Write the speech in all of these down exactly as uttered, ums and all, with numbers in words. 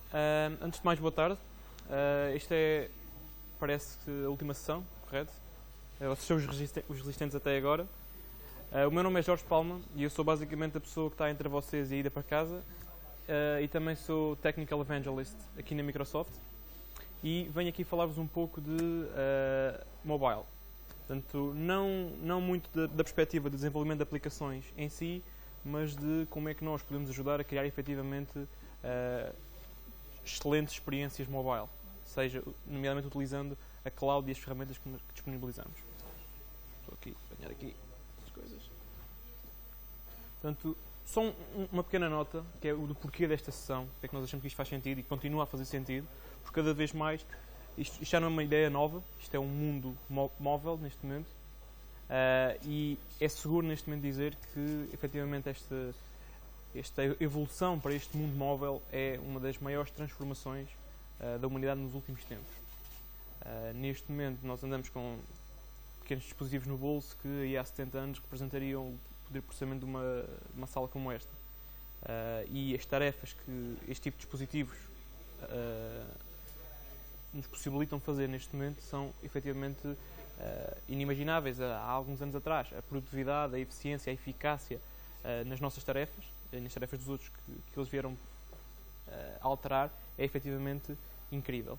Uh, antes de mais, boa tarde. Uh, isto é, parece que a última sessão, correto? Uh, vocês são os, resisten os resistentes até agora. Uh, o meu nome é Jorge Palma e eu sou basicamente a pessoa que está entre vocês e a ida para casa. Uh, e também sou Technical Evangelist aqui na Microsoft. E venho aqui falar-vos um pouco de uh, mobile. Portanto, não, não muito da, da perspectiva de desenvolvimento de aplicações em si, mas de como é que nós podemos ajudar a criar efetivamente uh, excelentes experiências mobile, seja, nomeadamente utilizando a cloud e as ferramentas que, que disponibilizamos. Estou aqui a apanhar aqui as coisas. Portanto, só um, uma pequena nota, que é o do porquê desta sessão, porque é que nós achamos que isto faz sentido e continua a fazer sentido, porque cada vez mais, isto, isto já não é uma ideia nova, isto é um mundo móvel neste momento, uh, e é seguro neste momento dizer que, efetivamente, esta, esta evolução para este mundo móvel é uma das maiores transformações uh, da humanidade nos últimos tempos. Uh, neste momento, nós andamos com pequenos dispositivos no bolso que, aí há setenta anos, representariam o poder de processamento de uma, de uma sala como esta. Uh, e as tarefas que este tipo de dispositivos uh, nos possibilitam fazer neste momento são efetivamente uh, inimagináveis há, há alguns anos atrás. A produtividade, a eficiência, a eficácia uh, nas nossas tarefas, nas tarefas dos outros que, que eles vieram uh, alterar, é efetivamente incrível.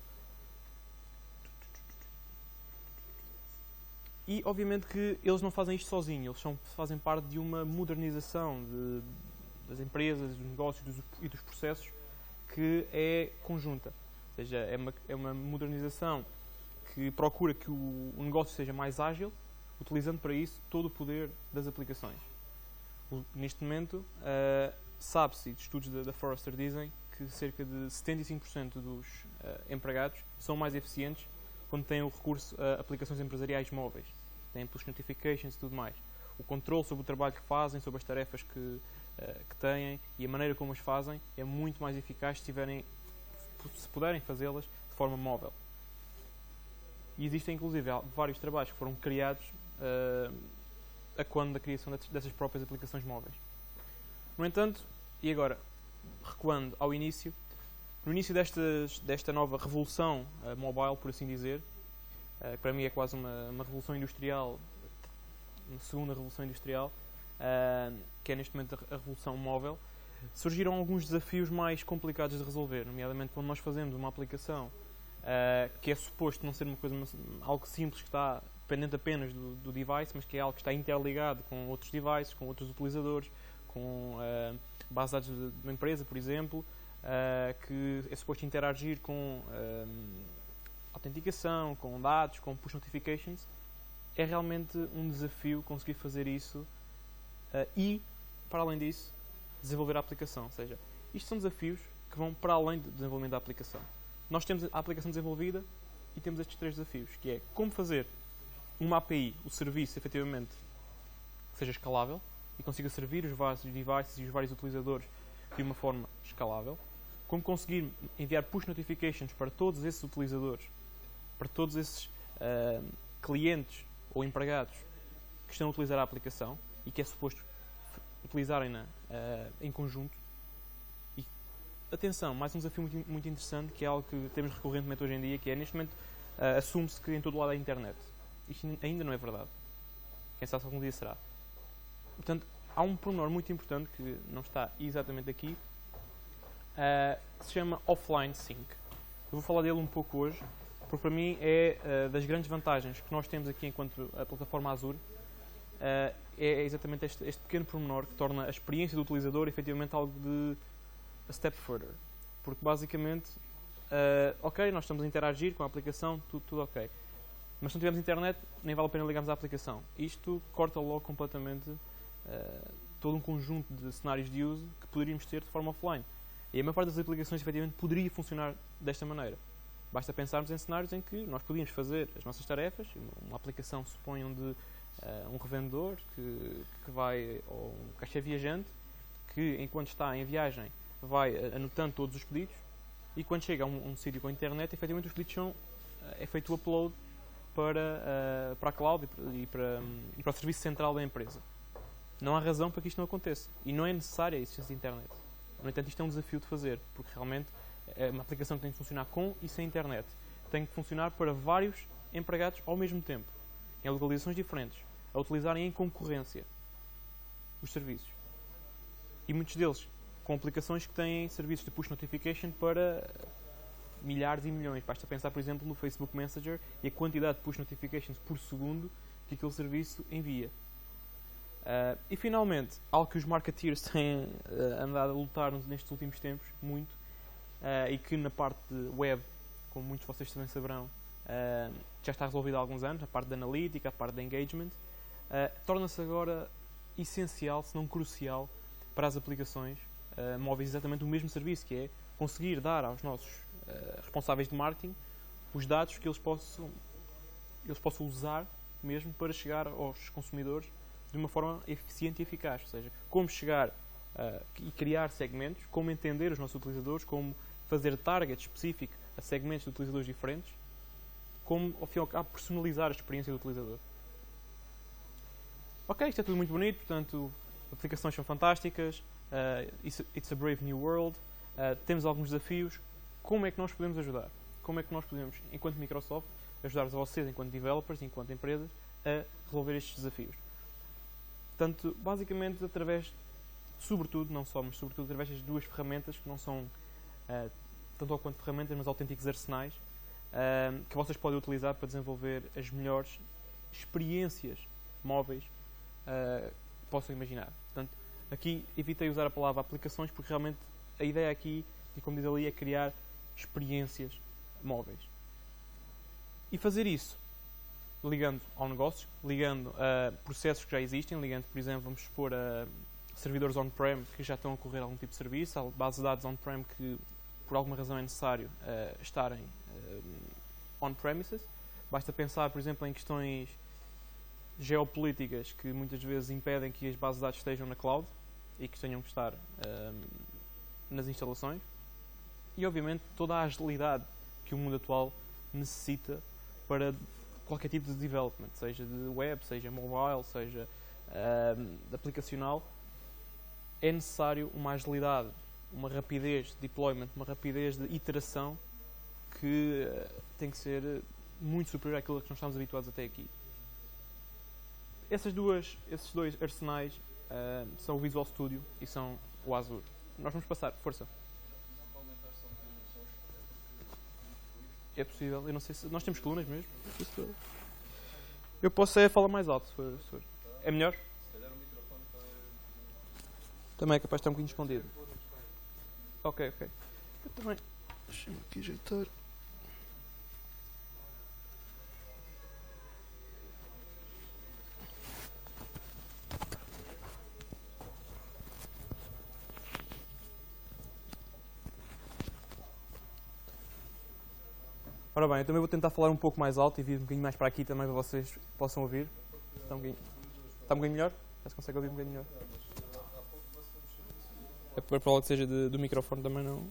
E obviamente que eles não fazem isto sozinhos, eles são, fazem parte de uma modernização de, das empresas, dos negócios dos, e dos processos que é conjunta. Ou seja, é uma, é uma modernização que procura que o, o negócio seja mais ágil, utilizando para isso todo o poder das aplicações. O, neste momento, uh, sabe-se, e estudos da, da Forrester dizem que cerca de setenta e cinco por cento dos uh, empregados são mais eficientes quando têm o recurso a aplicações empresariais móveis. Têm push notifications e tudo mais. O controle sobre o trabalho que fazem, sobre as tarefas que, uh, que têm e a maneira como as fazem é muito mais eficaz se tiverem se puderem fazê-las de forma móvel. E existem inclusive vários trabalhos que foram criados uh, a quando da criação dessas próprias aplicações móveis. No entanto, e agora, recuando ao início, no início destas, desta nova revolução uh, mobile, por assim dizer, uh, que para mim é quase uma, uma revolução industrial, uma segunda revolução industrial, uh, que é neste momento a, a revolução móvel, surgiram alguns desafios mais complicados de resolver, nomeadamente quando nós fazemos uma aplicação uh, que é suposto não ser uma coisa, uma, algo simples que está dependente apenas do, do device, mas que é algo que está interligado com outros devices, com outros utilizadores, com uh, bases de dados de, de uma empresa, por exemplo, uh, que é suposto interagir com uh, autenticação, com dados, com push notifications. É realmente um desafio conseguir fazer isso uh, e, para além disso, desenvolver a aplicação. Ou seja, isto são desafios que vão para além do desenvolvimento da aplicação. Nós temos a aplicação desenvolvida e temos estes três desafios, que é como fazer uma A P I, o serviço, efetivamente, que seja escalável e consiga servir os vários devices e os vários utilizadores de uma forma escalável, como conseguir enviar push notifications para todos esses utilizadores, para todos esses uh, clientes ou empregados que estão a utilizar a aplicação e que é suposto utilizarem-na uh, em conjunto. E, atenção, mais um desafio muito, muito interessante, que é algo que temos recorrentemente hoje em dia, que é, neste momento, uh, assume-se que em todo lado há internet. Isto ainda não é verdade. Quem sabe se algum dia será. Portanto, há um pormenor muito importante, que não está exatamente aqui, uh, que se chama Offline Sync. Eu vou falar dele um pouco hoje, porque para mim é uh, das grandes vantagens que nós temos aqui enquanto a plataforma Azure. Uh, é exatamente este, este pequeno pormenor que torna a experiência do utilizador efetivamente algo de a step further. Porque basicamente, uh, ok, nós estamos a interagir com a aplicação, tudo, tudo ok. Mas se não tivermos internet, nem vale a pena ligarmos à aplicação. Isto corta logo completamente uh, todo um conjunto de cenários de uso que poderíamos ter de forma offline. E a maior parte das aplicações efetivamente poderia funcionar desta maneira. Basta pensarmos em cenários em que nós podíamos fazer as nossas tarefas, uma aplicação supõe onde Uh, um revendedor que, que vai, ou um caixa viajante, que enquanto está em viagem vai uh, anotando todos os pedidos e quando chega a um, um sítio com a internet, efetivamente os pedidos são, uh, é feito o upload para, uh, para a cloud e para, um, e para o serviço central da empresa. Não há razão para que isto não aconteça e não é necessária a existência de internet. No entanto, isto é um desafio de fazer, porque realmente é uma aplicação que tem que funcionar com e sem internet. Tem que funcionar para vários empregados ao mesmo tempo, em localizações diferentes, a utilizarem em concorrência os serviços. E muitos deles com aplicações que têm serviços de push notification para milhares e milhões. Basta pensar, por exemplo, no Facebook Messenger e a quantidade de push notifications por segundo que aquele serviço envia. Uh, e finalmente, algo que os marketeers têm uh, andado a lutar nestes últimos tempos, muito, uh, e que na parte de web, como muitos de vocês também saberão, uh, já está resolvido há alguns anos, a parte da analítica, a parte da engagement, uh, torna-se agora essencial, se não crucial, para as aplicações uh, móveis exatamente o mesmo serviço, que é conseguir dar aos nossos uh, responsáveis de marketing os dados que eles possam, eles possam usar mesmo para chegar aos consumidores de uma forma eficiente e eficaz. Ou seja, como chegar uh, e criar segmentos, como entender os nossos utilizadores, como fazer target específico a segmentos de utilizadores diferentes, como, ao fim e ao cabo, personalizar a experiência do utilizador. Ok, isto é tudo muito bonito, portanto, aplicações são fantásticas, uh, it's, a, it's a brave new world, uh, temos alguns desafios. Como é que nós podemos ajudar? Como é que nós podemos, enquanto Microsoft, ajudar-vos a vocês, enquanto developers, enquanto empresas, a resolver estes desafios? Portanto, basicamente, através, sobretudo, não só, mas sobretudo através das duas ferramentas, que não são uh, tanto ou quanto ferramentas, mas autênticos arsenais, uh, que vocês podem utilizar para desenvolver as melhores experiências móveis uh, que possam imaginar. Portanto, aqui evitei usar a palavra aplicações, porque realmente a ideia aqui, e como diz ali, é criar experiências móveis. E fazer isso ligando ao negócio, ligando a processos que já existem, ligando, por exemplo, vamos supor, a servidores on-prem que já estão a correr algum tipo de serviço, a bases de dados on-prem que, por alguma razão, é necessário uh, estarem uh, on-premises. Basta pensar, por exemplo, em questões geopolíticas que muitas vezes impedem que as bases de dados estejam na cloud e que tenham que estar uh, nas instalações. E, obviamente, toda a agilidade que o mundo atual necessita para qualquer tipo de development, seja de web, seja mobile, seja uh, aplicacional, é necessário uma agilidade, uma rapidez de deployment, uma rapidez de iteração que uh, tem que ser muito superior àquilo que nós estamos habituados até aqui. Essas duas, esses dois arsenais uh, são o Visual Studio e são o Azure. Nós vamos passar, força. É possível, eu não sei se... Nós temos colunas mesmo? Eu posso é falar mais alto, se for, se for. É melhor? Também é capaz de estar um bocadinho escondido. Ok, ok. Eu também... Deixa-me aqui ajeitar. Ora bem, eu também vou tentar falar um pouco mais alto e vir um bocadinho mais para aqui também para vocês possam ouvir. Está um bocadinho, está um bocadinho melhor? Já se consegue ouvir um bocadinho melhor? É provável que seja de, do microfone, também não...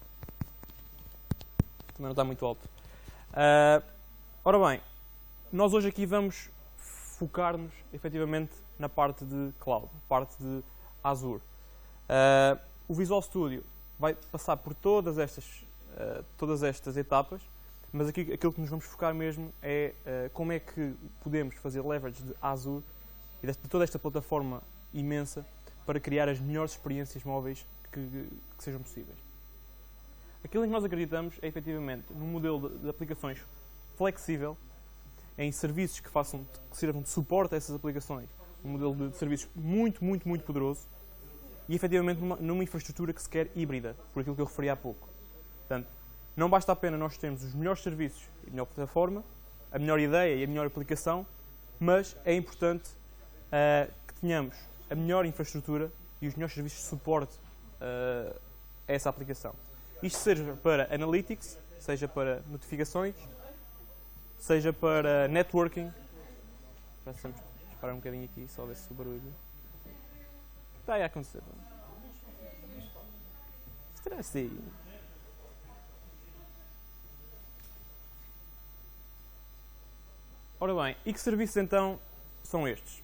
Também não está muito alto. Uh, ora bem, nós hoje aqui vamos focar-nos efetivamente na parte de cloud, na parte de Azure. Uh, o Visual Studio vai passar por todas estas, uh, todas estas etapas, mas aqui aquilo que nos vamos focar mesmo é uh, como é que podemos fazer leverage de Azure e de toda esta plataforma imensa para criar as melhores experiências móveis que, que sejam possíveis. Aquilo em que nós acreditamos é efetivamente num modelo de, de aplicações flexível, em serviços que, façam, que sirvam de suporte a essas aplicações, um modelo de, de serviços muito, muito, muito poderoso e efetivamente numa, numa infraestrutura que se quer híbrida, por aquilo que eu referi há pouco. Portanto, não basta apenas nós termos os melhores serviços e a melhor plataforma, a melhor ideia e a melhor aplicação, mas é importante uh, que tenhamos a melhor infraestrutura e os melhores serviços de suporte uh, a essa aplicação. Isto seja para Analytics, seja para notificações, seja para networking. Vamos parar um bocadinho aqui, só ver se o barulho está aí a acontecer. Será assim? Ora bem, e que serviços então são estes?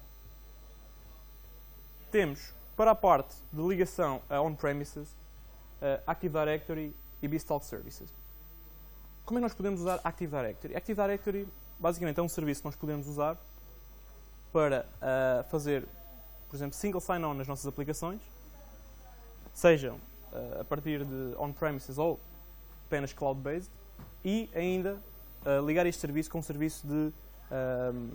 Temos, para a parte de ligação a on-premises, uh, Active Directory e Beanstalk Services. Como é que nós podemos usar Active Directory? Active Directory basicamente é um serviço que nós podemos usar para uh, fazer, por exemplo, single sign-on nas nossas aplicações, sejam uh, a partir de on-premises ou apenas cloud-based, e ainda uh, ligar este serviço com um serviço de um,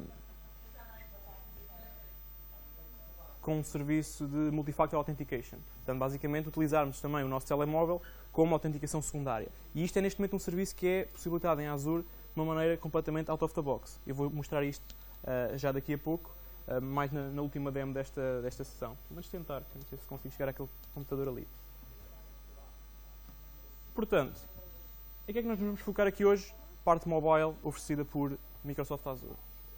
com um serviço de multifactor authentication. Portanto, basicamente, utilizarmos também o nosso telemóvel como autenticação secundária. E isto é neste momento um serviço que é possibilitado em Azure de uma maneira completamente out of the box. Eu vou mostrar isto uh, já daqui a pouco, uh, mais na, na última demo desta, desta sessão. Vamos tentar, não sei se consigo chegar àquele computador ali. Portanto, em que é que nós nos vamos focar aqui hoje? Parte mobile oferecida por Microsoft Azure.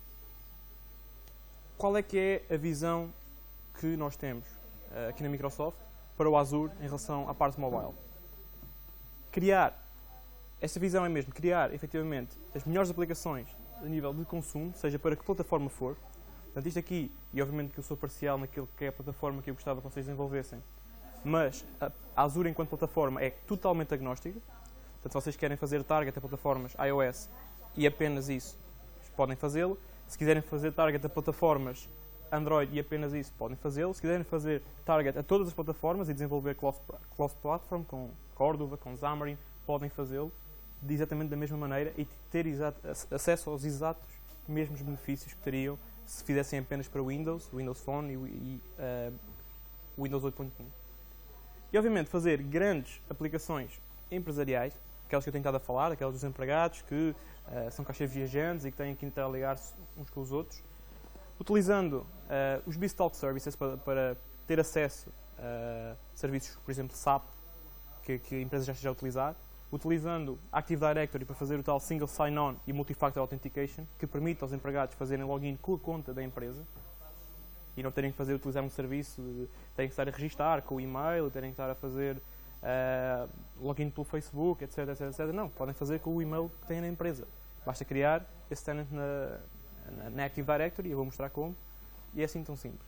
Qual é que é a visão que nós temos uh, aqui na Microsoft para o Azure em relação à parte mobile? Criar, esta visão é mesmo criar, efetivamente, as melhores aplicações a nível de consumo, seja para que plataforma for. Portanto, isto aqui, e obviamente que eu sou parcial naquilo que é a plataforma que eu gostava que vocês desenvolvessem, mas a Azure enquanto plataforma é totalmente agnóstica. Portanto, se vocês querem fazer target a plataformas iOS e apenas isso, podem fazê-lo. Se quiserem fazer target a plataformas Android e apenas isso, podem fazê-lo. Se quiserem fazer target a todas as plataformas e desenvolver cross-platform com Cordova, com Xamarin, podem fazê-lo de exatamente da mesma maneira e ter acesso aos exatos mesmos benefícios que teriam se fizessem apenas para Windows, Windows Phone e, e uh, Windows oito ponto um. E obviamente fazer grandes aplicações empresariais, aquelas que eu tenho estado a falar, aquelas dos empregados que uh, são caixas viajantes e que têm que interligar-se uns com os outros, utilizando uh, os Beanstalk Services para, para ter acesso a serviços, por exemplo, S A P, que, que a empresa já esteja a utilizar, utilizando Active Directory para fazer o tal Single Sign-On e Multifactor Authentication, que permite aos empregados fazerem login com a conta da empresa e não terem que fazer, utilizar um serviço, de, terem que estar a registar com o e-mail, terem que estar a fazer uh, login pelo Facebook, etc, etc, etcétera. Não, podem fazer com o e-mail que têm na empresa. Basta criar esse tenant na, na, na Active Directory, eu vou mostrar como, e é assim tão simples.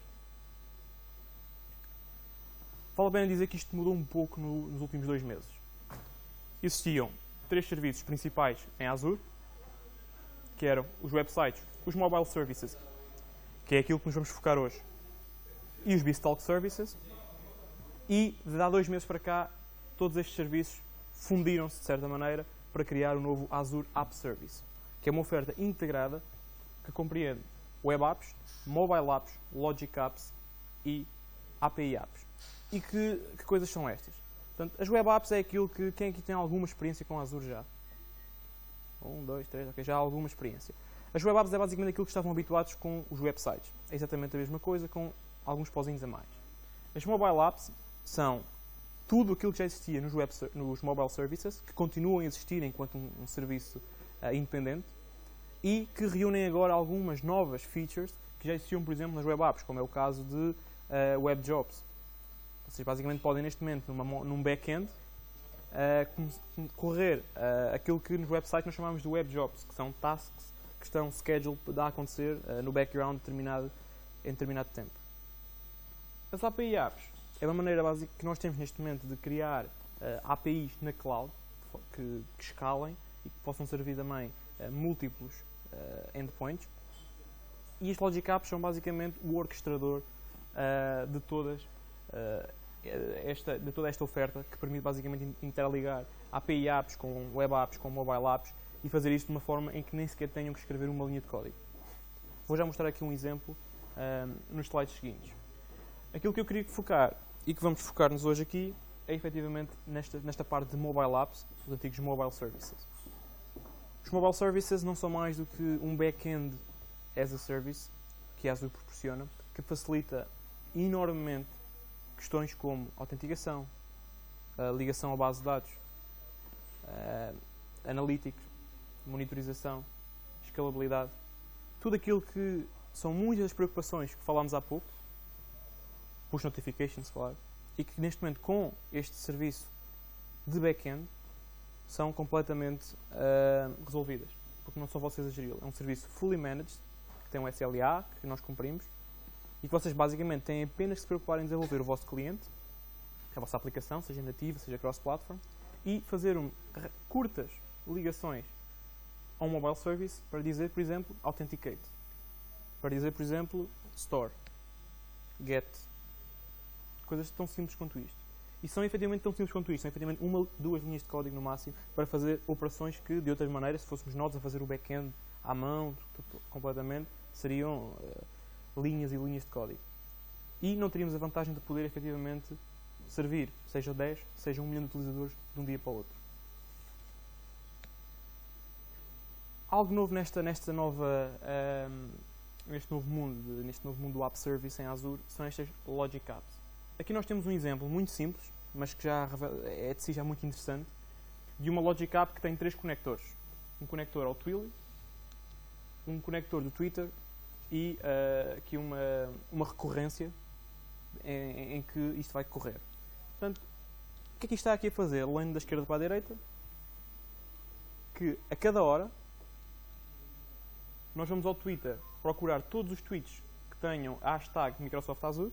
Vale a pena dizer que isto mudou um pouco no, nos últimos dois meses. Existiam três serviços principais em Azure, que eram os websites, os mobile services, que é aquilo que nos vamos focar hoje, e os Beanstalk Services, e de há dois meses para cá, todos estes serviços fundiram-se, de certa maneira, para criar o novo Azure App Service, que é uma oferta integrada que compreende Web Apps, Mobile Apps, Logic Apps e A P I Apps. E que, que coisas são estas? Portanto, as Web Apps é aquilo que quem aqui tem alguma experiência com Azure já? Um, dois, três, ok, já há alguma experiência. As Web Apps é basicamente aquilo que estavam habituados com os websites. É exatamente a mesma coisa, com alguns pozinhos a mais. As Mobile Apps são tudo aquilo que já existia nos, web, nos Mobile Services, que continuam a existir enquanto um, um serviço uh, independente, e que reúnem agora algumas novas features que já existiam, por exemplo, nas Web Apps, como é o caso de uh, Web Jobs. Vocês basicamente podem, neste momento, numa, num back-end, uh, correr uh, aquilo que nos websites nós chamamos de Web Jobs, que são tasks que estão scheduled para acontecer uh, no background determinado, em determinado tempo. As A P I Apps é uma maneira básica que nós temos neste momento de criar uh, A P Is na cloud, que, que escalem e que possam servir também uh, múltiplos uh, endpoints. E as Logic Apps são basicamente o orquestrador uh, de todas Uh, esta, de toda esta oferta, que permite basicamente interligar A P I Apps com Web Apps, com Mobile Apps e fazer isto de uma forma em que nem sequer tenham que escrever uma linha de código. Vou já mostrar aqui um exemplo uh, nos slides seguintes. Aquilo que eu queria focar e que vamos focar-nos hoje aqui é efetivamente nesta, nesta parte de Mobile Apps, os antigos Mobile Services. Os Mobile Services não são mais do que um back-end as a service que a Azure proporciona, que facilita enormemente questões como autenticação, uh, ligação à base de dados, uh, analytics, monitorização, escalabilidade, tudo aquilo que são muitas das preocupações que falámos há pouco, push notifications, claro, e que neste momento com este serviço de back-end são completamente uh, resolvidas, porque não são vocês a geri-lo. É um serviço fully managed, que tem um S L A, que nós cumprimos, e que vocês basicamente têm apenas que se preocupar em desenvolver o vosso cliente, a vossa aplicação, seja nativa, seja cross-platform, e fazer um, curtas ligações a um mobile service para dizer, por exemplo, authenticate, para dizer, por exemplo, store, get, coisas tão simples quanto isto. E são efetivamente tão simples quanto isto, são efetivamente uma, duas linhas de código no máximo para fazer operações que, de outras maneiras, se fôssemos nós a fazer o back-end à mão, tudo, completamente, seriam uh, linhas e linhas de código. E não teríamos a vantagem de poder efetivamente servir, seja dez, seja um milhão de utilizadores de um dia para o outro. Algo novo nesta, nesta nova, um, neste novo mundo, neste novo mundo do App Service em Azure, são estas Logic Apps. Aqui nós temos um exemplo muito simples, mas que já é de si já muito interessante, de uma Logic App que tem três conectores. Um conector ao Twilio, um conector do Twitter e uh, aqui uma, uma recorrência em, em que isto vai correr. Portanto, o que é que isto está aqui a fazer? Lendo da esquerda para a direita, que a cada hora nós vamos ao Twitter procurar todos os tweets que tenham a hashtag Microsoft Azure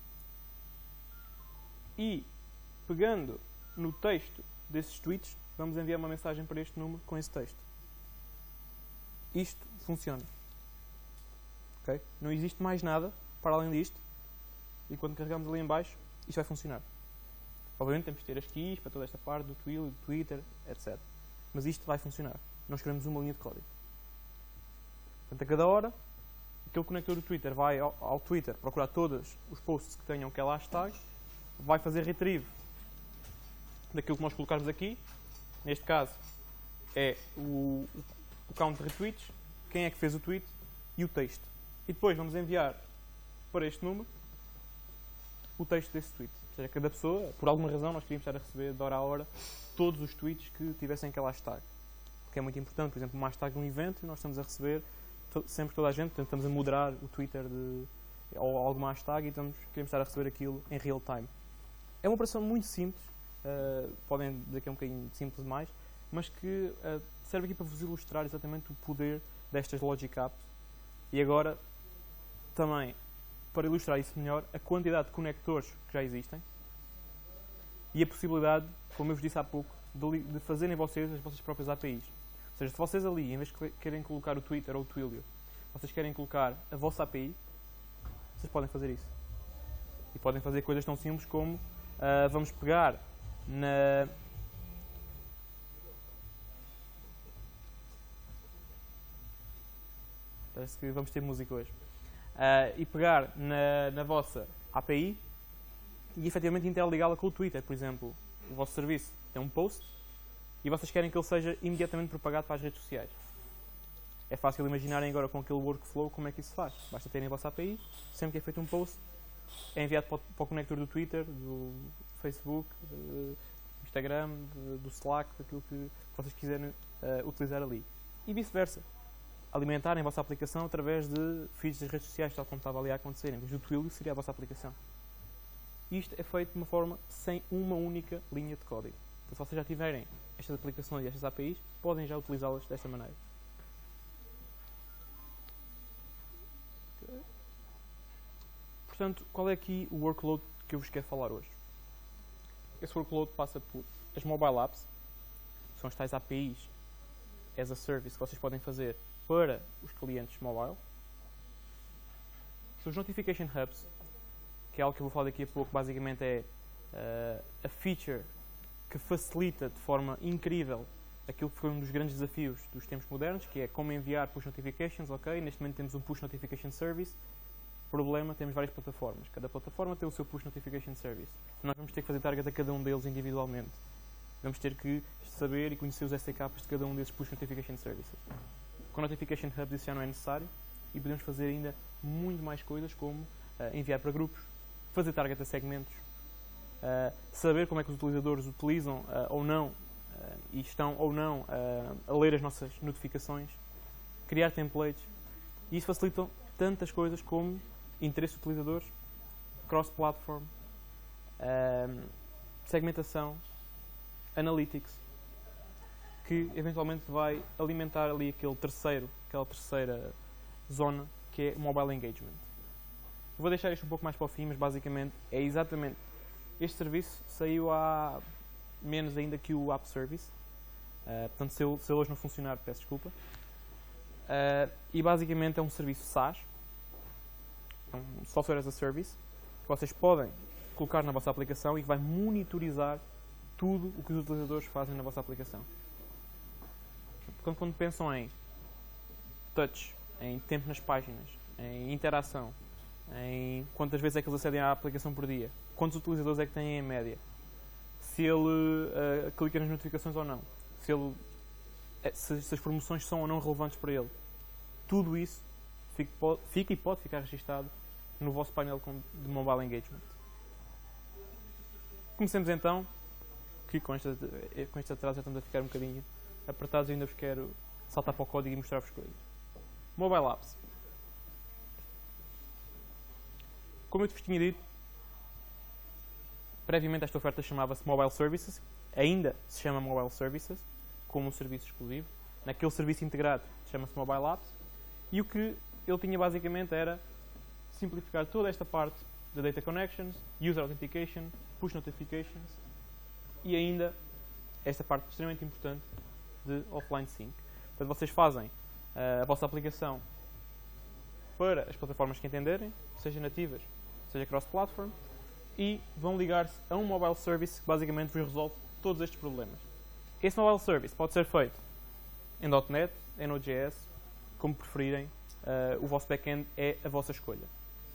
e, pegando no texto desses tweets, vamos enviar uma mensagem para este número com esse texto. Isto funciona. Okay? Não existe mais nada para além disto. E quando carregamos ali em baixo, isto vai funcionar. Obviamente temos que ter as keys para toda esta parte do Twilio, do Twitter, etcétera. Mas isto vai funcionar. Nós escrevemos uma linha de código. Portanto, a cada hora, aquele conector do Twitter vai ao, ao Twitter procurar todos os posts que tenham aquela hashtag, vai fazer retrieve daquilo que nós colocarmos aqui. Neste caso, é o, o count de retweets, quem é que fez o tweet e o texto. E depois vamos enviar para este número o texto desse tweet. Ou seja, cada pessoa, por alguma razão, nós queríamos estar a receber de hora a hora todos os tweets que tivessem aquela hashtag. Que é muito importante, por exemplo, uma hashtag de um evento e nós estamos a receber to sempre toda a gente, portanto, estamos a moderar o Twitter de, ou alguma hashtag e estamos, queremos estar a receber aquilo em real time. É uma operação muito simples, uh, podem dizer que é um bocadinho simples demais, mas que uh, serve aqui para vos ilustrar exatamente o poder destas Logic Apps. E agora, também, para ilustrar isso melhor, a quantidade de conectores que já existem e a possibilidade, como eu vos disse há pouco, de, de fazerem vocês as vossas próprias A P Is. Ou seja, se vocês ali, em vez de querem colocar o Twitter ou o Twilio, vocês querem colocar a vossa A P I, vocês podem fazer isso. E podem fazer coisas tão simples como uh, vamos pegar na... Parece que vamos ter música hoje. Uh, e pegar na, na vossa A P I e efetivamente interligá-la com o Twitter. Por exemplo, o vosso serviço tem um post e vocês querem que ele seja imediatamente propagado para as redes sociais. É fácil imaginarem agora com aquele workflow como é que isso se faz. Basta terem a vossa A P I, sempre que é feito um post, é enviado para o, para o conector do Twitter, do Facebook, do Instagram, do Slack, daquilo que vocês quiserem uh, utilizar ali. E vice-versa. Alimentarem a vossa aplicação através de feeds das redes sociais, tal como estava ali a acontecer. Em vez do Twilio, seria a vossa aplicação. Isto é feito de uma forma sem uma única linha de código. Então, se vocês já tiverem estas aplicações e estas A P Is, podem já utilizá-las desta maneira. Okay. Portanto, qual é aqui o workload que eu vos quero falar hoje? Esse workload passa por as mobile apps, que são as tais A P Is as a service que vocês podem fazer para os clientes mobile. Os Notification Hubs, que é algo que eu vou falar daqui a pouco, basicamente é uh, a feature que facilita de forma incrível aquilo que foi um dos grandes desafios dos tempos modernos, que é como enviar push notifications. Ok, neste momento temos um push notification service. Problema, temos várias plataformas. Cada plataforma tem o seu push notification service. Então nós vamos ter que fazer target a cada um deles individualmente. Vamos ter que saber e conhecer os S D Ks de cada um desses push notification services. Com o Notification Hub isso já não é necessário e podemos fazer ainda muito mais coisas, como uh, enviar para grupos, fazer target a segmentos, uh, saber como é que os utilizadores utilizam uh, ou não uh, e estão ou não uh, a ler as nossas notificações, criar templates. E isso facilita tantas coisas como interesse de utilizadores, cross-platform, uh, segmentação, analytics, que eventualmente vai alimentar ali aquele terceiro, aquela terceira zona, que é mobile engagement. Eu vou deixar isto um pouco mais para o fim, mas basicamente é exatamente Este serviço saiu há menos ainda que o App Service. Uh, portanto, se ele, se ele hoje não funcionar, peço desculpa. Uh, e basicamente é um serviço SaaS, um Software as a Service, que vocês podem colocar na vossa aplicação e que vai monitorizar tudo o que os utilizadores fazem na vossa aplicação. Quando, quando pensam em touch, em tempo nas páginas, em interação, em quantas vezes é que eles acedem à aplicação por dia, quantos utilizadores é que têm em média, se ele uh, clica nas notificações ou não, se, ele, se, se as promoções são ou não relevantes para ele, tudo isso fica, pode, fica e pode ficar registado no vosso painel de Mobile Engagement. Comecemos então, que com este, com este atraso já estamos a ficar um bocadinho apertados e ainda vos quero saltar para o código e mostrar-vos coisas. Mobile Apps. Como eu te tinha dito, previamente esta oferta chamava-se Mobile Services, ainda se chama Mobile Services, como um serviço exclusivo. Naquele serviço integrado chama-se Mobile Apps, e o que ele tinha basicamente era simplificar toda esta parte de Data Connections, User Authentication, Push Notifications e ainda esta parte extremamente importante de Offline Sync. Portanto, vocês fazem uh, a vossa aplicação para as plataformas que entenderem, seja nativas, seja cross-platform, e vão ligar-se a um mobile service que basicamente vos resolve todos estes problemas. Esse mobile service pode ser feito em .ponto net, em Node.js, como preferirem, uh, o vosso back-end é a vossa escolha.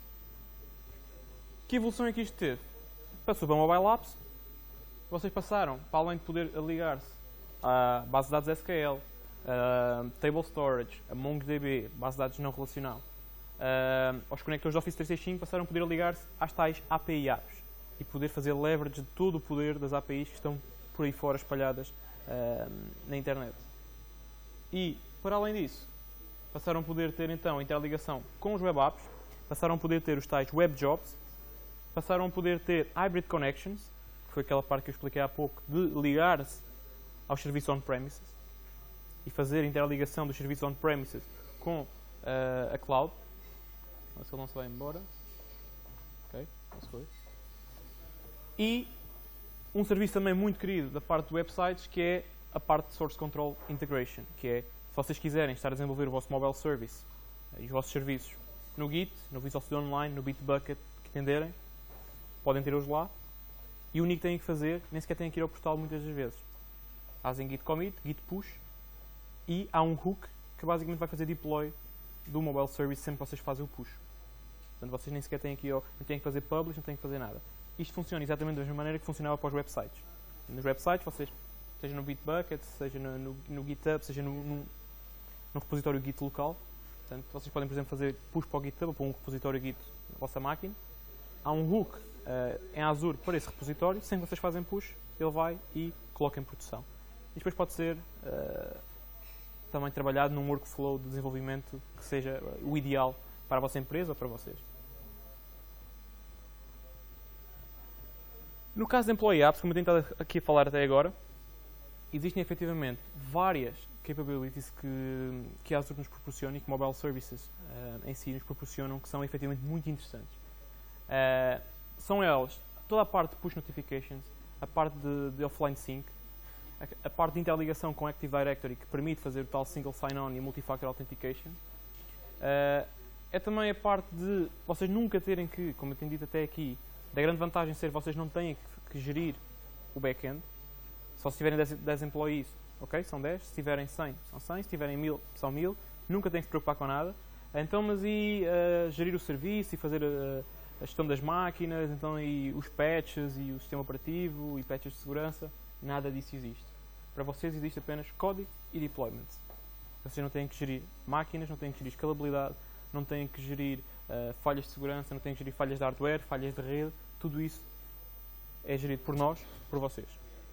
Que evolução é que isto teve? Passou para Mobile Apps, vocês passaram, para além de poder ligar-se à base de dados S Q L, a Table Storage, a MongoDB, base de dados não relacional, uh, aos conectores de Office trezentos e sessenta e cinco, passaram a poder ligar-se às tais A P I Apps e poder fazer leverage de todo o poder das A P Is que estão por aí fora espalhadas uh, na internet. E, para além disso, passaram a poder ter então a interligação com os Web Apps, passaram a poder ter os tais Web Jobs, passaram a poder ter Hybrid Connections, que foi aquela parte que eu expliquei há pouco, de ligar-se aos serviços on-premises e fazer interligação dos serviços on-premises com uh, a cloud. Não sei se ele não se vai embora. Ok, não se foi. E um serviço também muito querido da parte de websites, que é a parte de Source Control Integration, que é, se vocês quiserem estar a desenvolver o vosso mobile service e os vossos serviços no Git, no Visual Studio Online, no Bitbucket, que entenderem, podem ter-os lá. E o único que têm que fazer, nem sequer têm que ir ao portal muitas das vezes. Fazem git commit, git push, e há um hook que basicamente vai fazer deploy do mobile service sempre que vocês fazem o push. Portanto, vocês nem sequer têm que, ir ao, não têm que fazer publish, não têm que fazer nada. Isto funciona exatamente da mesma maneira que funcionava para os websites. Nos websites, vocês, seja no Bitbucket, seja no, no, no GitHub, seja no, no, no repositório Git local, portanto, vocês podem, por exemplo, fazer push para o GitHub ou para um repositório Git na vossa máquina. Há um hook uh, em Azure para esse repositório, sempre que vocês fazem push, ele vai e coloca em produção. E depois pode ser uh, também trabalhado num workflow de desenvolvimento que seja uh, o ideal para a vossa empresa ou para vocês. No caso de Employee Apps, como eu tenho estado aqui a falar até agora, existem efetivamente várias capabilities que, que a Azure nos proporciona e que Mobile Services uh, em si nos proporcionam, que são efetivamente muito interessantes. Uh, são elas toda a parte de Push Notifications, a parte de, de Offline Sync, a, a parte de interligação com Active Directory, que permite fazer o tal Single Sign-On e Multi-Factor Authentication. Uh, é também a parte de vocês nunca terem que, como eu tenho dito até aqui, da grande vantagem ser vocês não têm que, que gerir o back-end. Só se tiverem dez employees, ok, são dez, se tiverem cem, são cem, se tiverem mil, são mil, nunca têm que se preocupar com nada. Então, mas e uh, gerir o serviço e fazer uh, a gestão das máquinas, então e os patches e o sistema operativo e patches de segurança, nada disso existe. Para vocês existe apenas código e deployment. Vocês não têm que gerir máquinas, não têm que gerir escalabilidade, não têm que gerir uh, falhas de segurança, não têm que gerir falhas de hardware, falhas de rede, tudo isso é gerido por nós, por vocês.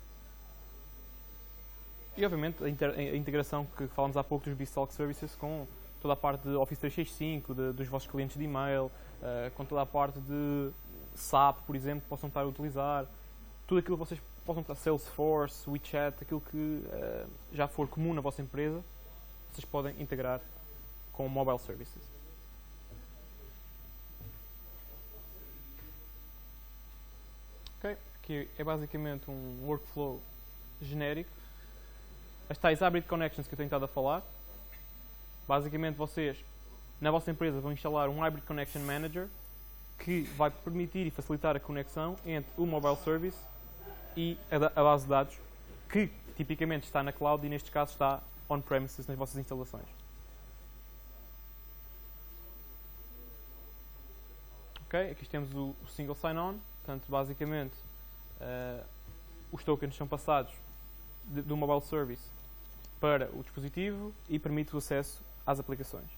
E obviamente a, inter, a integração que falámos há pouco dos Beanstalk Services com toda a parte de Office trezentos e sessenta e cinco, de, dos vossos clientes de e-mail, uh, com toda a parte de S A P, por exemplo, que possam estar a utilizar, tudo aquilo que vocês possam estar, Salesforce, WeChat, aquilo que uh, já for comum na vossa empresa, vocês podem integrar com o Mobile Services. Ok? que é basicamente um workflow genérico. As tais hybrid connections que eu tenho estado a falar. Basicamente vocês, na vossa empresa, vão instalar um Hybrid Connection Manager que vai permitir e facilitar a conexão entre o mobile service e a, a base de dados, que tipicamente está na cloud e neste caso está on-premises nas vossas instalações. Ok, aqui temos o, o single sign-on, portanto basicamente uh, os tokens são passados de, do mobile service para o dispositivo e permite o acesso às aplicações.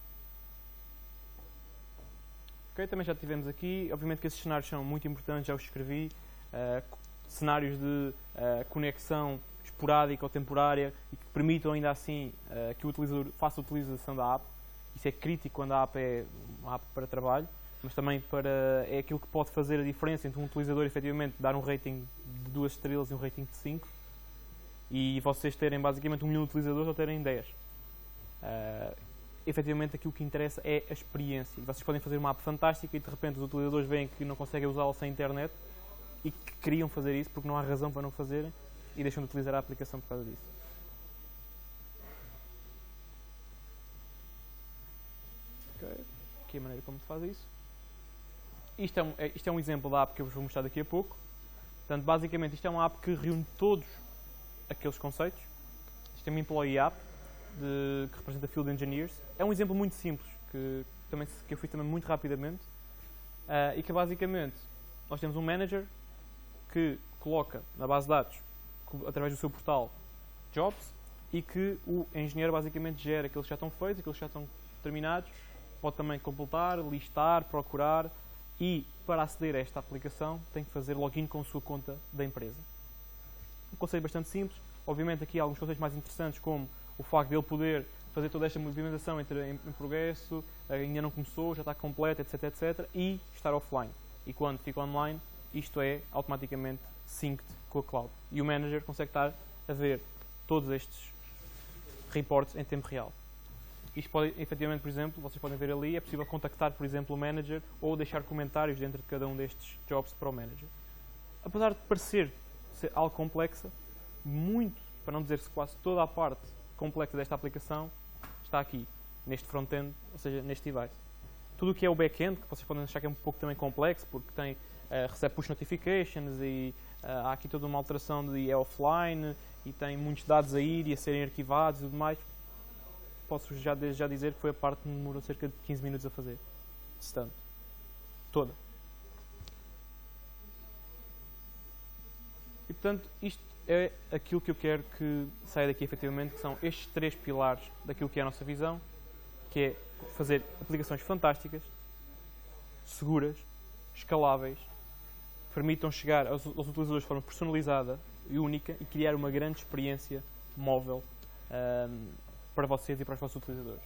Ok, também já tivemos aqui, obviamente que esses cenários são muito importantes, já os escrevi, uh, cenários de uh, conexão esporádica ou temporária e que permitam ainda assim uh, que o utilizador faça a utilização da app. Isso é crítico quando a app é uma app para trabalho, mas também para, é aquilo que pode fazer a diferença entre um utilizador efetivamente dar um rating de duas estrelas e um rating de cinco e vocês terem basicamente um milhão de utilizadores ou terem dez. Uh, efetivamente aquilo que interessa é a experiência. Vocês podem fazer uma app fantástica e de repente os utilizadores veem que não conseguem usá-la sem internet e que queriam fazer isso porque não há razão para não fazerem e deixam de utilizar a aplicação por causa disso. Okay. Aqui é a maneira como se faz isso. Isto é, um, é, isto é um exemplo da app que eu vos vou mostrar daqui a pouco. Portanto, basicamente isto é uma app que reúne todos aqueles conceitos. Isto é uma employee app de, que representa Field Engineers. É um exemplo muito simples, que, também, que eu fiz também muito rapidamente, uh, e que basicamente nós temos um manager que coloca na base de dados, através do seu portal, jobs, e que o engenheiro basicamente gera aqueles que já estão feitos, aqueles que já estão terminados, pode também completar, listar, procurar, e para aceder a esta aplicação tem que fazer login com a sua conta da empresa. Um conceito bastante simples. Obviamente aqui há alguns conceitos mais interessantes, como o facto de ele poder fazer toda esta movimentação entre em, em progresso, ainda não começou, já está completo, etc, etc, e estar offline. E quando fica online, isto é automaticamente synced com a cloud. E o manager consegue estar a ver todos estes reports em tempo real. Isto pode, efetivamente, por exemplo, vocês podem ver ali, é possível contactar, por exemplo, o manager ou deixar comentários dentro de cada um destes jobs para o manager. Apesar de parecer ser algo complexa, muito, para não dizer quase toda a parte complexa desta aplicação está aqui, neste front-end, ou seja, neste device. Tudo o que é o back-end, que vocês podem achar que é um pouco também complexo, porque tem, uh, recebe push notifications e uh, há aqui toda uma alteração de é offline e tem muitos dados a ir e a serem arquivados e tudo mais. Posso já, desde já dizer que foi a parte que demorou cerca de quinze minutos a fazer. Tanto. Toda. E portanto, isto é aquilo que eu quero que saia daqui efetivamente, que são estes três pilares daquilo que é a nossa visão, que é fazer aplicações fantásticas, seguras, escaláveis, que permitam chegar aos, aos utilizadores de forma personalizada e única e criar uma grande experiência móvel um, para vocês e para os vossos utilizadores.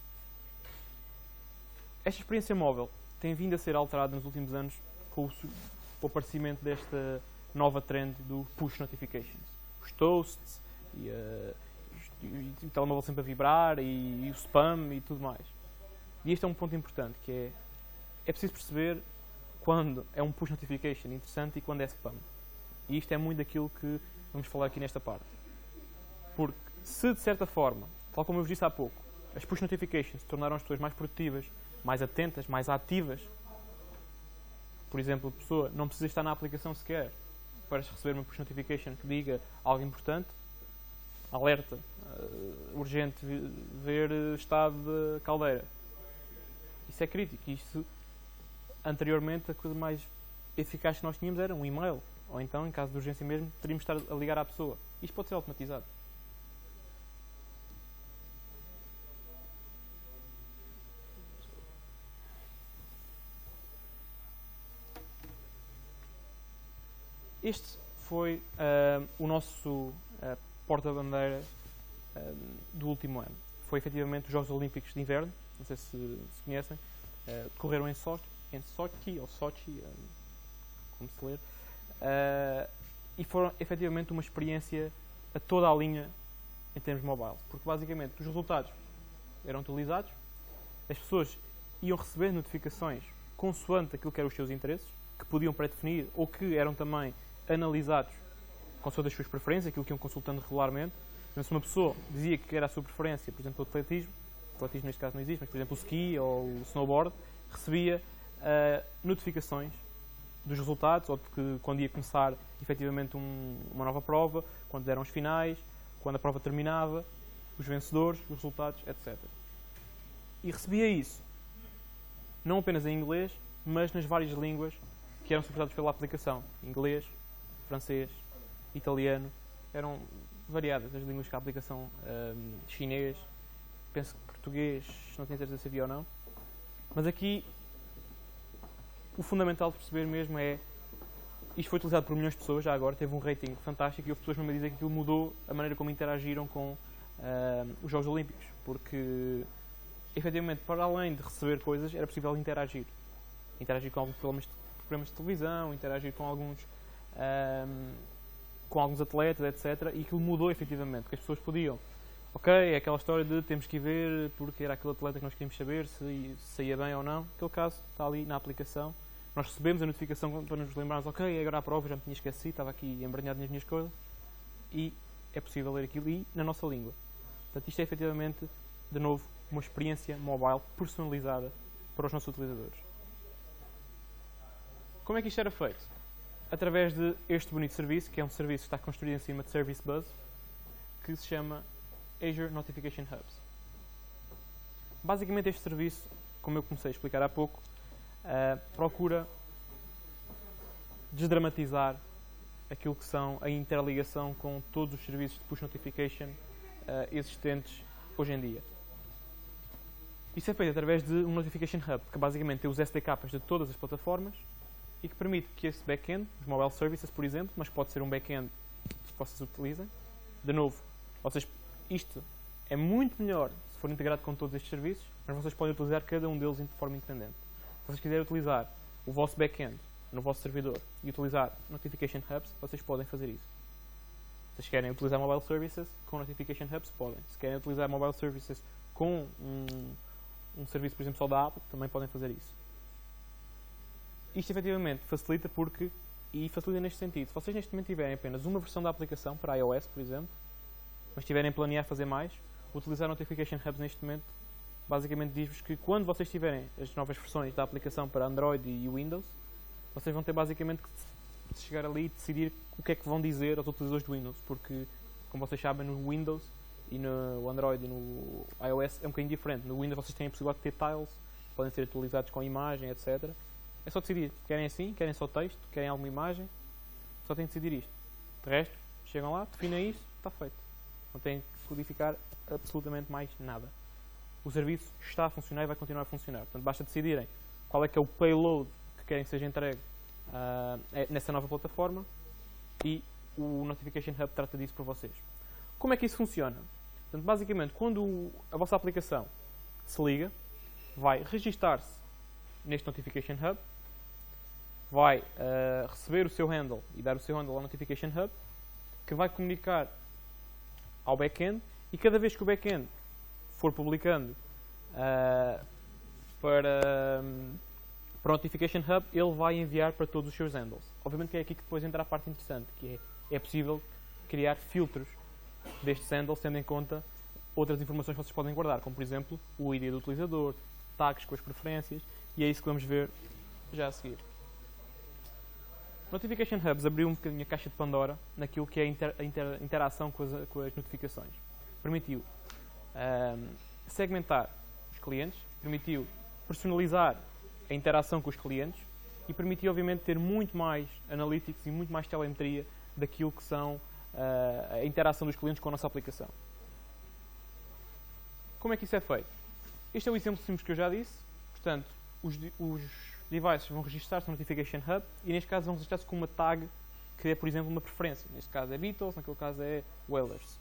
Esta experiência móvel tem vindo a ser alterada nos últimos anos com o, o aparecimento desta nova trend do push notifications. Os toasts, e, uh, e o telemóvel sempre a vibrar, e, e o spam e tudo mais. E este é um ponto importante, que é, é preciso perceber quando é um push notification interessante e quando é spam. E isto é muito daquilo que vamos falar aqui nesta parte. Porque se, de certa forma, tal como eu vos disse há pouco, as push notifications tornaram as pessoas mais produtivas, mais atentas, mais ativas. Por exemplo, a pessoa não precisa estar na aplicação sequer para receber uma push notification que diga algo importante. Alerta, uh, urgente ver estado de caldeira. Isso é crítico. Isso, anteriormente, a coisa mais eficaz que nós tínhamos era um e-mail. Ou então, em caso de urgência mesmo, teríamos de estar a ligar à pessoa. Isto pode ser automatizado. Este foi uh, o nosso uh, porta-bandeira uh, do último ano. Foi efetivamente os Jogos Olímpicos de Inverno, não sei se, se conhecem, uh, decorreram em Sochi, em Sochi ou Sochi, uh, como se ler, uh, e foram efetivamente uma experiência a toda a linha em termos mobile, porque basicamente os resultados eram atualizados, as pessoas iam receber notificações consoante aquilo que eram os seus interesses, que podiam pré-definir ou que eram também analisados consoante as suas preferências, aquilo que iam consultando regularmente. Então, se uma pessoa dizia que era a sua preferência, por exemplo, o atletismo, o atletismo neste caso não existe, mas por exemplo o ski ou o snowboard, recebia uh, notificações dos resultados, ou de que quando ia começar efetivamente um, uma nova prova, quando eram os finais, quando a prova terminava, os vencedores, os resultados, etcétera. E recebia isso, não apenas em inglês, mas nas várias línguas que eram suportadas pela aplicação. Inglês, francês, italiano, eram variadas as línguas que a aplicação, um, chinês, penso que português, não tenho certeza se havia ou não. Mas aqui, o fundamental de perceber mesmo é, isto foi utilizado por milhões de pessoas já agora, teve um rating fantástico e houve pessoas mesmo a dizer que aquilo mudou a maneira como interagiram com uh, os Jogos Olímpicos, porque efetivamente, para além de receber coisas, era possível interagir. Interagir com alguns programas de, programas de televisão, interagir com alguns, um, com alguns atletas, etcétera. E aquilo mudou efetivamente, porque as pessoas podiam, ok, é aquela história de temos que ir ver porque era aquele atleta que nós queríamos saber se, se saía bem ou não. Aquele caso está ali na aplicação. Nós recebemos a notificação para nos lembrarmos, ok, agora a prova, já me tinha esquecido, estava aqui embranhado nas minhas coisas. E é possível ler aquilo e na nossa língua. Portanto, isto é efetivamente, de novo, uma experiência mobile personalizada para os nossos utilizadores. Como é que isto era feito? Através de este bonito serviço, que é um serviço que está construído em cima de Service Bus, que se chama Azure Notification Hubs. Basicamente este serviço, como eu comecei a explicar há pouco, uh, procura desdramatizar aquilo que são a interligação com todos os serviços de push notification uh, existentes hoje em dia. Isso é feito através de um Notification Hub, que basicamente tem os S D Ks de todas as plataformas e que permite que esse back-end, os mobile services, por exemplo, mas pode ser um back-end que vocês utilizem. De novo, vocês, isto é muito melhor se for integrado com todos estes serviços, mas vocês podem utilizar cada um deles de forma independente. Se vocês quiserem utilizar o vosso back-end no vosso servidor e utilizar Notification Hubs, vocês podem fazer isso. Se vocês querem utilizar mobile services com Notification Hubs, podem. Se querem utilizar mobile services com um, um serviço, por exemplo, só da Apple, também podem fazer isso. Isto efetivamente facilita porque, e facilita neste sentido, se vocês neste momento tiverem apenas uma versão da aplicação para iOS, por exemplo, mas tiverem a planear fazer mais, utilizar Notification Hubs neste momento basicamente diz-vos que quando vocês tiverem as novas versões da aplicação para Android e Windows, vocês vão ter basicamente que chegar ali e decidir o que é que vão dizer aos utilizadores do Windows, porque, como vocês sabem, no Windows e no Android e no iOS é um bocadinho diferente. No Windows vocês têm a possibilidade de ter tiles, podem ser atualizados com imagem, etcétera. É só decidir, querem assim, querem só texto, querem alguma imagem, só têm de decidir isto. De resto, chegam lá, definem isto, está feito. Não têm que codificar absolutamente mais nada. O serviço está a funcionar e vai continuar a funcionar. Portanto, basta decidirem qual é que é o payload que querem que seja entregue uh, nessa nova plataforma e o Notification Hub trata disso para vocês. Como é que isso funciona? Portanto, basicamente, quando a vossa aplicação se liga, vai registar-se neste Notification Hub, vai uh, receber o seu handle e dar o seu handle ao Notification Hub, que vai comunicar ao back-end, e cada vez que o back-end for publicando uh, para, um, para o Notification Hub, ele vai enviar para todos os seus handles. Obviamente que é aqui que depois entra a parte interessante, que é, é possível criar filtros destes handles, tendo em conta outras informações que vocês podem guardar, como por exemplo o I D do utilizador, tags com as preferências, e é isso que vamos ver já a seguir. Notification Hubs abriu um bocadinho a caixa de Pandora naquilo que é a, inter, a inter, interação com as, com as notificações. Permitiu um, segmentar os clientes, permitiu personalizar a interação com os clientes e permitiu, obviamente, ter muito mais analytics e muito mais telemetria daquilo que são uh, a interação dos clientes com a nossa aplicação. Como é que isso é feito? Este é o exemplo simples que eu já disse. Portanto, os, os devices vão registrar-se no Notification Hub e, neste caso, vão registrar-se com uma tag que é, por exemplo, uma preferência. Neste caso é Beatles, naquele caso é Whalers.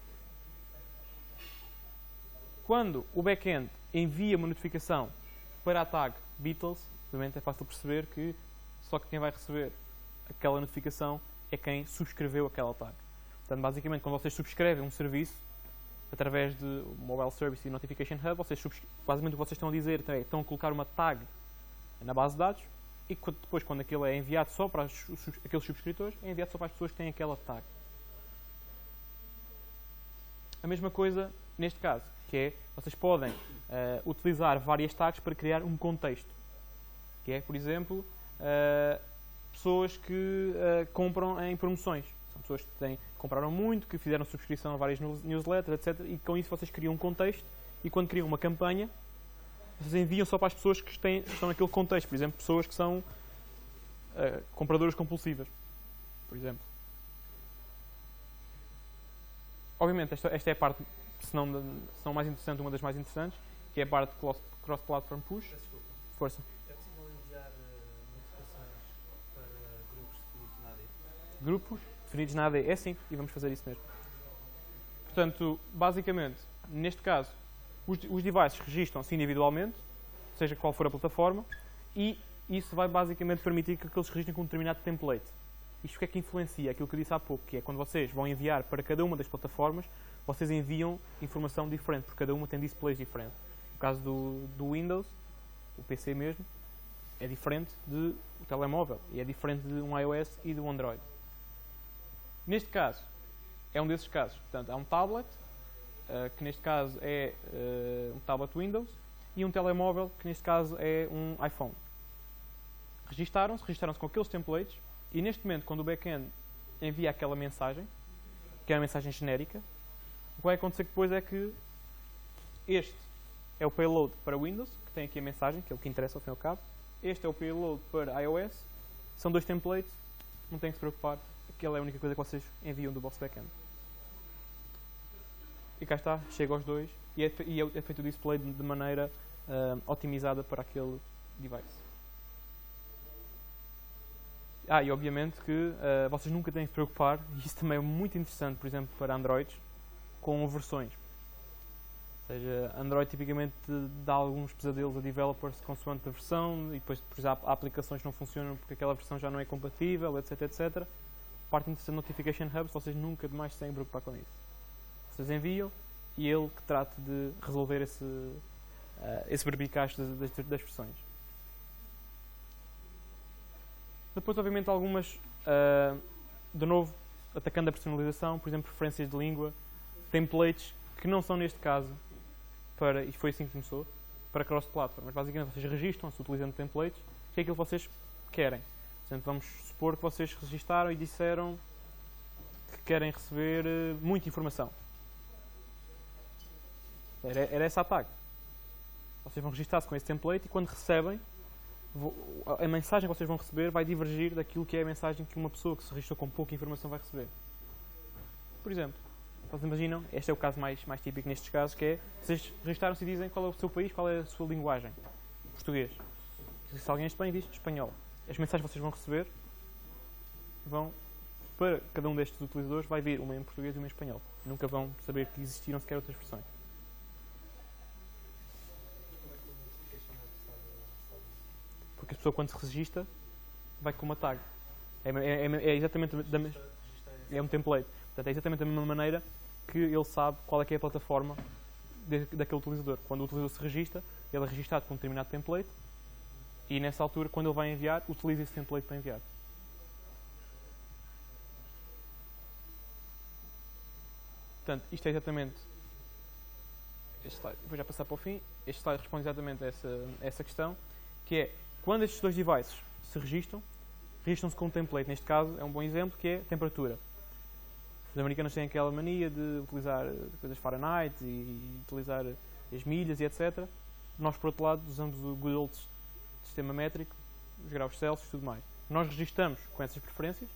Quando o back-end envia uma notificação para a tag Beatles, obviamente é fácil perceber que só que quem vai receber aquela notificação é quem subscreveu aquela tag. Portanto, basicamente, quando vocês subscrevem um serviço através de Mobile Service e Notification Hub, vocês, basicamente o que vocês estão a dizer é estão a colocar uma tag na base de dados e depois, quando aquilo é enviado só para os, os, aqueles subscritores, é enviado só para as pessoas que têm aquela tag. A mesma coisa neste caso, que é, vocês podem uh, utilizar várias tags para criar um contexto. Que é, por exemplo, uh, pessoas que uh, compram em promoções. São pessoas que têm, compraram muito, que fizeram subscrição a várias newsletters, etcétera. E com isso vocês criam um contexto e quando criam uma campanha, vocês enviam só para as pessoas que, têm, que estão naquele contexto. Por exemplo, pessoas que são uh, compradoras compulsivas, por exemplo. Obviamente, esta, esta é a parte, se não, se não mais interessante, uma das mais interessantes, que é a parte de cross-platform push. Desculpa. Força. É possível enviar uh, notificações para grupos definidos na A D? Grupos definidos na A D? É sim, e vamos fazer isso mesmo. Portanto, basicamente, neste caso, os, os devices registram-se individualmente, seja qual for a plataforma, e isso vai basicamente permitir que eles registrem com um determinado template. Isto o que é que influencia? Aquilo que eu disse há pouco, que é quando vocês vão enviar para cada uma das plataformas, vocês enviam informação diferente, porque cada uma tem displays diferentes. No caso do, do Windows, o P C mesmo, é diferente do telemóvel, e é diferente de um iOS e do Android. Neste caso, é um desses casos. Portanto, há um tablet, uh, que neste caso é uh, um tablet Windows, e um telemóvel, que neste caso é um iPhone. Registaram-se, registaram-se com aqueles templates, e neste momento, quando o back-end envia aquela mensagem, que é uma mensagem genérica, o que vai acontecer depois é que este é o payload para Windows, que tem aqui a mensagem, que é o que interessa ao fim e ao cabo. Este é o payload para iOS. São dois templates, não tem que se preocupar, aquela é a única coisa que vocês enviam do vosso back-end. E cá está, chega aos dois, e é, e é feito o display de maneira uh, otimizada para aquele device. Ah, e obviamente que uh, vocês nunca têm que se preocupar, e isso também é muito interessante, por exemplo, para Androids, com versões. Ou seja, Android tipicamente dá alguns pesadelos a developers consoante a versão, e depois, por exemplo, há aplicações que não funcionam porque aquela versão já não é compatível, etc, etcétera. Parte interessante do Notification Hubs, vocês nunca demais se têm que preocupar com isso. Vocês enviam, e ele que trate de resolver esse, uh, esse berbicacho das, das, das versões. Depois, obviamente, algumas, uh, de novo, atacando a personalização, por exemplo, preferências de língua, templates, que não são neste caso, para, e foi assim que começou, para cross-platform. Mas basicamente vocês registram-se utilizando templates, que é aquilo que vocês querem. Portanto, vamos supor que vocês registaram e disseram que querem receber uh, muita informação. Era, era essa a tag. Vocês vão registrar-se com esse template e quando recebem, a mensagem que vocês vão receber vai divergir daquilo que é a mensagem que uma pessoa que se registrou com pouca informação vai receber. Por exemplo, vocês imaginam, este é o caso mais, mais típico nestes casos, que é, vocês registaram-se e dizem qual é o seu país, qual é a sua linguagem. Português. Se alguém é bem, diz espanhol. As mensagens que vocês vão receber vão, para cada um destes utilizadores, vai vir uma em português e uma em espanhol. Nunca vão saber que existiram sequer outras versões. Porque a pessoa, quando se registra, vai com uma tag. É, é, é exatamente da, é um template. Portanto, é exatamente da mesma maneira que ele sabe qual é que é a plataforma de, daquele utilizador. Quando o utilizador se registra, ele é registado com um determinado template e, nessa altura, quando ele vai enviar, utiliza esse template para enviar. Portanto, isto é exatamente... Este slide, vou já passar para o fim. Este slide responde exatamente a essa, a essa questão, que é, quando estes dois devices se registram, registram-se com um template. Neste caso, é um bom exemplo, que é temperatura. Os americanos têm aquela mania de utilizar coisas Fahrenheit e utilizar as milhas e etcétera. Nós, por outro lado, usamos o good old sistema métrico, os graus Celsius e tudo mais. Nós registramos com essas preferências.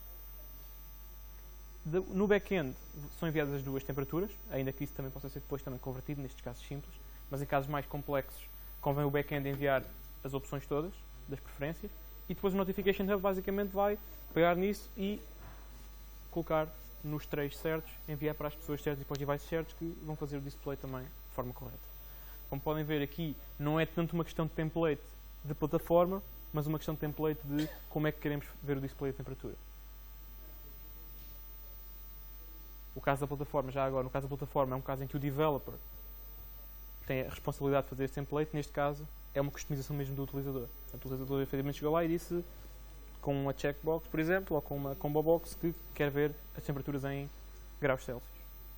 De, no back-end são enviadas as duas temperaturas, ainda que isso também possa ser depois também convertido, nestes casos simples, mas em casos mais complexos convém o back-end enviar as opções todas das preferências e depois o Notification Hub basicamente vai pegar nisso e colocar nos três certos, enviar para as pessoas certas e para os devices certos que vão fazer o display também de forma correta. Como podem ver aqui, não é tanto uma questão de template de plataforma, mas uma questão de template de como é que queremos ver o display de temperatura. O caso da plataforma, já agora, no caso da plataforma, é um caso em que o developer tem a responsabilidade de fazer esse template. Neste caso, é uma customização mesmo do utilizador. Portanto, o utilizador efetivamente chegou lá e disse, com uma checkbox, por exemplo, ou com uma combo box, que quer ver as temperaturas em graus Celsius.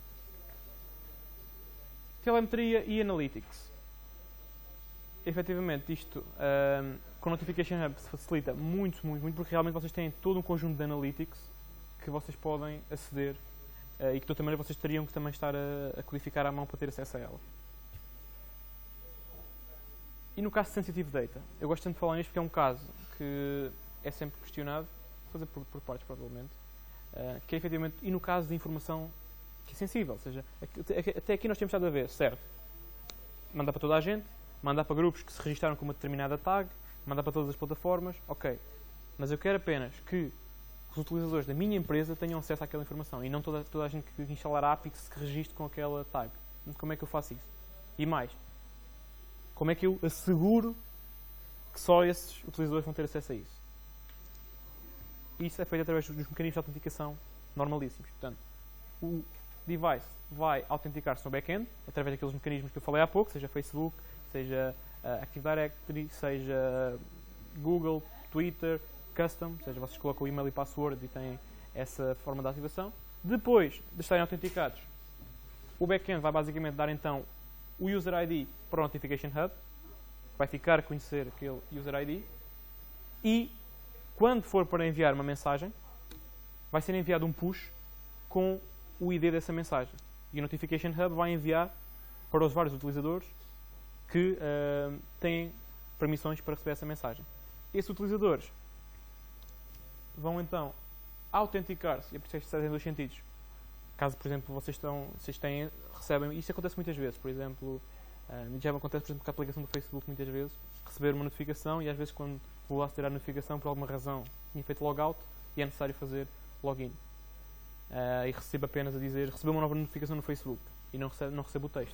Telemetria e Analytics. Efetivamente, isto um, com Notification Hub se facilita muito, muito, muito, porque realmente vocês têm todo um conjunto de Analytics que vocês podem aceder uh, e que de outra maneira vocês teriam que também estar a, a codificar à mão para ter acesso a ela. E no caso de Sensitive Data, eu gosto tanto de falar nisto porque é um caso que é sempre questionado, vou fazer por, por partes provavelmente, uh, que é efetivamente, e no caso de informação que é sensível, ou seja, até aqui nós temos estado a ver, certo, mandar para toda a gente, mandar para grupos que se registaram com uma determinada tag, mandar para todas as plataformas, ok, mas eu quero apenas que os utilizadores da minha empresa tenham acesso àquela informação e não toda, toda a gente que instalar a API que se registre com aquela tag. Como é que eu faço isso? E mais, como é que eu asseguro que só esses utilizadores vão ter acesso a isso? Isso é feito através dos mecanismos de autenticação normalíssimos. Portanto, o device vai autenticar-se no back-end, através daqueles mecanismos que eu falei há pouco, seja Facebook, seja uh, Active Directory, seja Google, Twitter, Custom, ou seja, vocês colocam o e-mail e password e têm essa forma de ativação. Depois de estarem autenticados, o back-end vai basicamente dar então o User I D para o Notification Hub, vai ficar a conhecer aquele User I D, e quando for para enviar uma mensagem, vai ser enviado um push com o I D dessa mensagem. E o Notification Hub vai enviar para os vários utilizadores que uh, têm permissões para receber essa mensagem. Esses utilizadores vão então autenticar-se, e é por isso que isto tem dois sentidos. Caso, por exemplo, vocês, estão, vocês têm, recebem, isto acontece muitas vezes, por exemplo, uh, já acontece, por exemplo, com a aplicação do Facebook muitas vezes, receber uma notificação e às vezes quando vou lá aceder à notificação, por alguma razão, tinha feito logout e é necessário fazer login. Uh, e recebo apenas a dizer, recebeu uma nova notificação no Facebook e não recebo, não recebo o texto.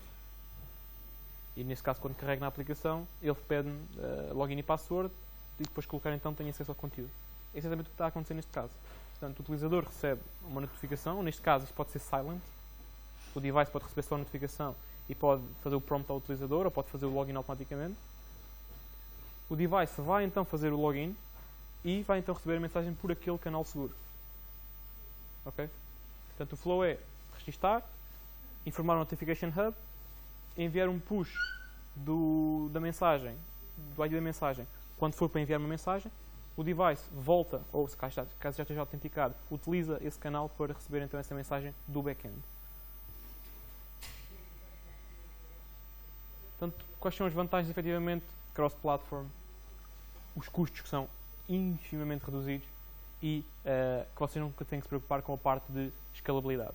E nesse caso, quando carrego na aplicação, ele pede uh, login e password e depois colocar então tenho acesso ao conteúdo. É exatamente o que está a acontecer neste caso. Portanto, o utilizador recebe uma notificação, neste caso isto pode ser silent, o device pode receber só a notificação e pode fazer o prompt ao utilizador ou pode fazer o login automaticamente. O device vai então fazer o login e vai então receber a mensagem por aquele canal seguro. Ok? Portanto, o flow é registar, informar o Notification Hub, enviar um push do, da mensagem, do I D da mensagem, quando for para enviar uma mensagem, o device volta, ou se caso já, caso já esteja autenticado, utiliza esse canal para receber então essa mensagem do back-end. Portanto, quais são as vantagens efetivamente cross-platform, os custos que são infimamente reduzidos e uh, que vocês nunca têm que se preocupar com a parte de escalabilidade.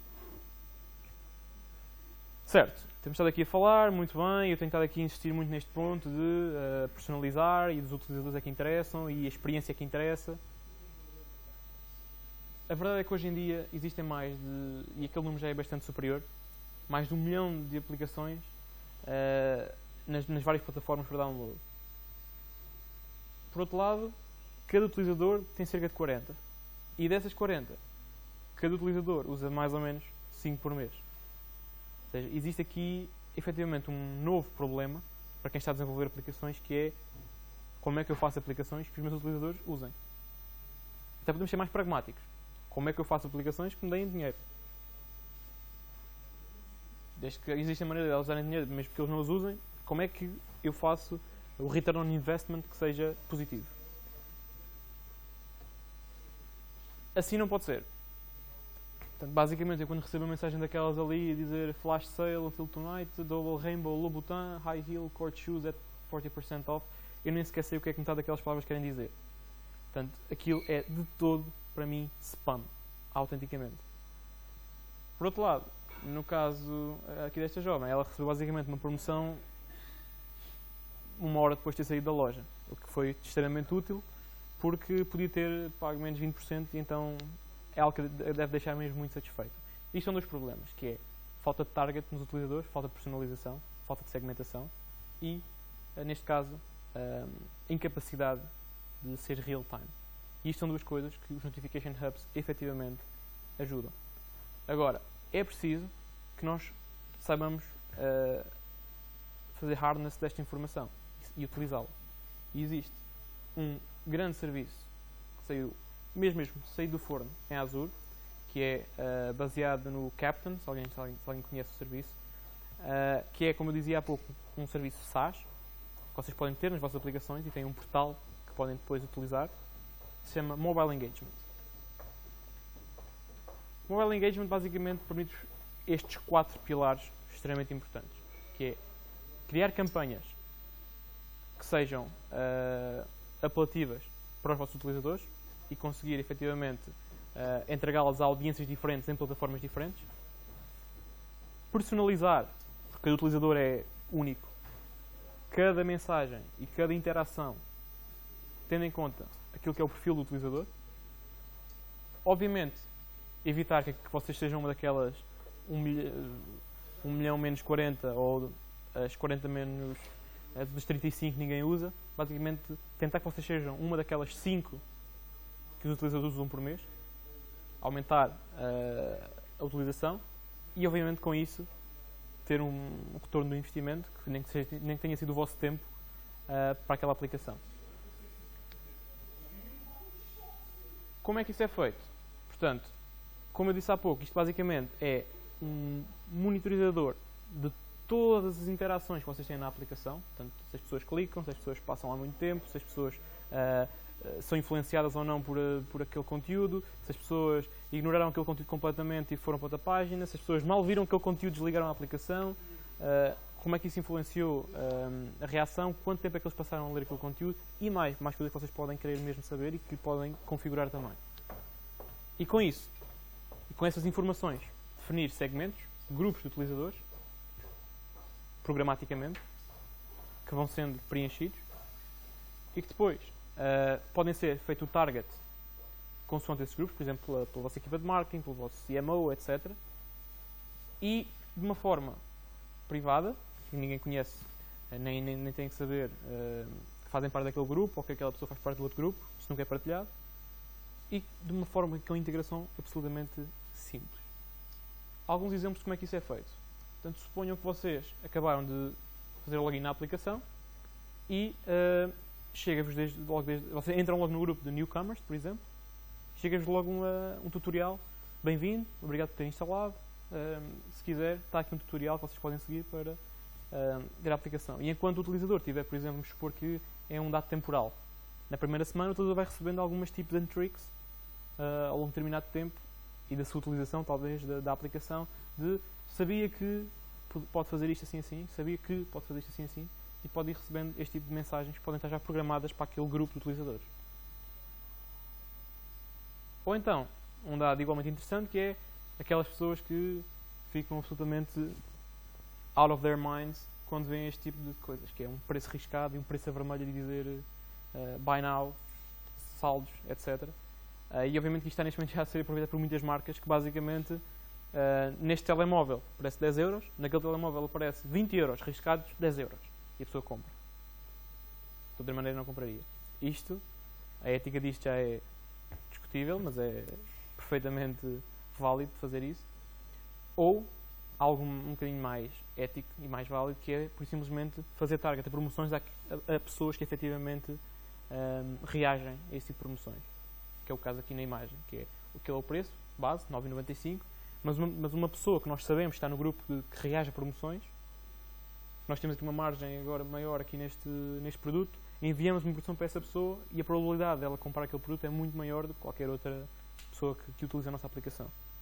Certo, temos estado aqui a falar, muito bem, eu tenho estado aqui a insistir muito neste ponto de uh, personalizar e dos utilizadores é que interessam e a experiência é que interessa. A verdade é que hoje em dia existem mais de, e aquele número já é bastante superior, mais de um milhão de aplicações uh, nas, nas várias plataformas para download. Por outro lado, cada utilizador tem cerca de quarenta. E dessas quarenta, cada utilizador usa mais ou menos cinco por mês. Ou seja, existe aqui, efetivamente, um novo problema para quem está a desenvolver aplicações, que é como é que eu faço aplicações que os meus utilizadores usem. Até podemos ser mais pragmáticos. Como é que eu faço aplicações que me deem dinheiro? Desde que existe a maneira de eles darem dinheiro, mesmo que eles não os usem, como é que eu faço o return on investment que seja positivo? Assim não pode ser. Portanto, basicamente, eu quando recebo uma mensagem daquelas ali a dizer flash sale until tonight, double rainbow, Louboutin, high heel, court shoes at forty percent off, eu nem sequer sei o que é que metade daquelas palavras querem dizer. Portanto, aquilo é de todo, para mim, spam, autenticamente. Por outro lado, no caso aqui desta jovem, ela recebeu basicamente uma promoção uma hora depois de ter saído da loja, o que foi extremamente útil, porque podia ter pago menos vinte por cento e então é algo que deve deixar mesmo muito satisfeito. Isto são dois problemas, que é falta de target nos utilizadores, falta de personalização, falta de segmentação e, neste caso, a incapacidade de ser real-time. E isto são duas coisas que os Notification Hubs efetivamente ajudam. Agora, é preciso que nós saibamos uh, fazer harness desta informação e utilizá-la. E existe um grande serviço que saiu, mesmo mesmo, saiu do forno em Azure, que é uh, baseado no Captain, se alguém, se alguém, se alguém conhece o serviço, uh, que é, como eu dizia há pouco, um serviço SaaS, que vocês podem ter nas vossas aplicações e tem um portal que podem depois utilizar, que se chama Mobile Engagement. Mobile Engagement basicamente permite estes quatro pilares extremamente importantes, que é criar campanhas que sejam uh, apelativas para os vossos utilizadores e conseguir efetivamente uh, entregá-las a audiências diferentes em plataformas diferentes. Personalizar, porque cada utilizador é único. Cada mensagem e cada interação tendo em conta aquilo que é o perfil do utilizador. Obviamente, evitar que, que vocês sejam uma daquelas um, milha, um milhão menos quarenta ou as quarenta menos as dos trinta e cinco que ninguém usa. Basicamente, tentar que vocês sejam uma daquelas cinco que os utilizadores usam por mês. Aumentar uh, a utilização e, obviamente, com isso, ter um, um retorno do investimento, que nem que, seja, nem que tenha sido o vosso tempo uh, para aquela aplicação. Como é que isso é feito? Portanto, como eu disse há pouco, isto basicamente é um monitorizador de todas as interações que vocês têm na aplicação. Portanto, se as pessoas clicam, se as pessoas passam lá muito tempo, se as pessoas uh, uh, são influenciadas ou não por, uh, por aquele conteúdo, se as pessoas ignoraram aquele conteúdo completamente e foram para outra página, se as pessoas mal viram aquele conteúdo e desligaram a aplicação, uh, como é que isso influenciou uh, a reação, quanto tempo é que eles passaram a ler aquele conteúdo e mais, mais coisas que vocês podem querer mesmo saber e que podem configurar também. E com isso, e com essas informações, definir segmentos, grupos de utilizadores, programaticamente, que vão sendo preenchidos e que depois uh, podem ser feito o target consoante esses grupos, por exemplo, pela, pela vossa equipa de marketing, pelo vosso C M O, etcétera. E de uma forma privada, que ninguém conhece, nem, nem, nem tem que saber uh, que fazem parte daquele grupo ou que aquela pessoa faz parte do outro grupo, isso nunca é partilhado, e de uma forma com integração absolutamente simples. Alguns exemplos de como é que isso é feito. Portanto, suponham que vocês acabaram de fazer o login na aplicação e uh, chega-vos desde, logo desde, vocês entram logo no grupo de newcomers, por exemplo, chega-vos logo uma, um tutorial, bem-vindo, obrigado por ter instalado, uh, se quiser, está aqui um tutorial que vocês podem seguir para uh, ver a aplicação. E enquanto o utilizador tiver, por exemplo, vamos supor que é um dado temporal, na primeira semana o utilizador vai recebendo algumas tips and tricks uh, ao longo de determinado tempo e da sua utilização, talvez, da, da aplicação, de sabia que pode fazer isto assim assim, sabia que pode fazer isto assim assim, e pode ir recebendo este tipo de mensagens que podem estar já programadas para aquele grupo de utilizadores. Ou então, um dado igualmente interessante que é aquelas pessoas que ficam absolutamente out of their minds quando veem este tipo de coisas, que é um preço riscado e um preço a vermelho de dizer uh, buy now, saldos, etcétera. Uh, e obviamente que isto está neste momento já a ser aproveitado por muitas marcas que basicamente uh, neste telemóvel aparece dez euros, naquele telemóvel aparece vinte euros, riscados dez euros. E a pessoa compra. De outra maneira não compraria. Isto, a ética disto já é discutível, mas é perfeitamente válido fazer isso. Ou algo um bocadinho mais ético e mais válido, que é, por simplesmente, fazer target a promoções a, a, a pessoas que efetivamente um, reagem a esse tipo de promoções. Que é o caso aqui na imagem, que é o que é o preço, base, nove vírgula noventa e cinco, mas uma, mas uma pessoa que nós sabemos que está no grupo de, que reage a promoções, nós temos aqui uma margem agora maior aqui neste, neste produto, enviamos uma promoção para essa pessoa e a probabilidade dela comprar aquele produto é muito maior do que qualquer outra pessoa que, que utiliza a nossa aplicação.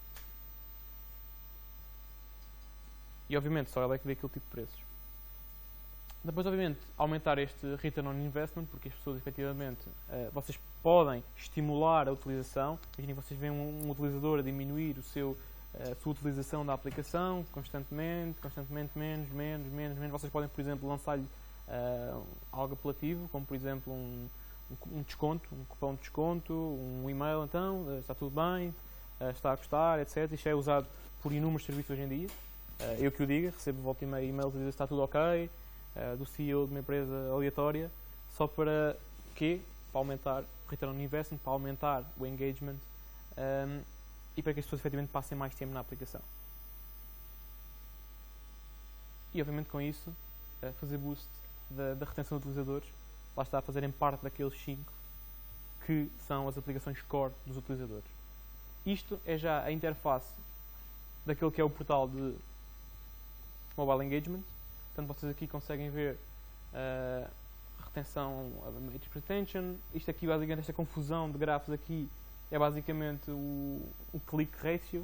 E obviamente só ela é que vê aquele tipo de preços. Depois, obviamente, aumentar este return on investment, porque as pessoas, efetivamente, uh, vocês podem estimular a utilização. Imaginem que vocês veem um, um utilizador a diminuir o seu, uh, a sua utilização da aplicação constantemente, constantemente, menos, menos, menos, menos. Vocês podem, por exemplo, lançar-lhe uh, algo apelativo, como, por exemplo, um, um desconto, um cupom de desconto, um e-mail, então, uh, está tudo bem, uh, está a gostar, etcétera. Isto é usado por inúmeros serviços hoje em dia. Uh, eu que o diga, recebo volta e meia e-mails a dizer está tudo ok, Uh, do C E O de uma empresa aleatória, só para quê? Para aumentar o return on investment, para aumentar o engagement um, e para que as pessoas efetivamente passem mais tempo na aplicação. E obviamente com isso uh, fazer boost da, da retenção de utilizadores, lá está a fazerem parte daqueles cinco que são as aplicações core dos utilizadores. Isto é já a interface daquele que é o portal de Mobile Engagement. Portanto, vocês aqui conseguem ver a uh, retenção, a Matrix Retention. Isto aqui, basicamente, esta confusão de grafos aqui é basicamente o, o click ratio.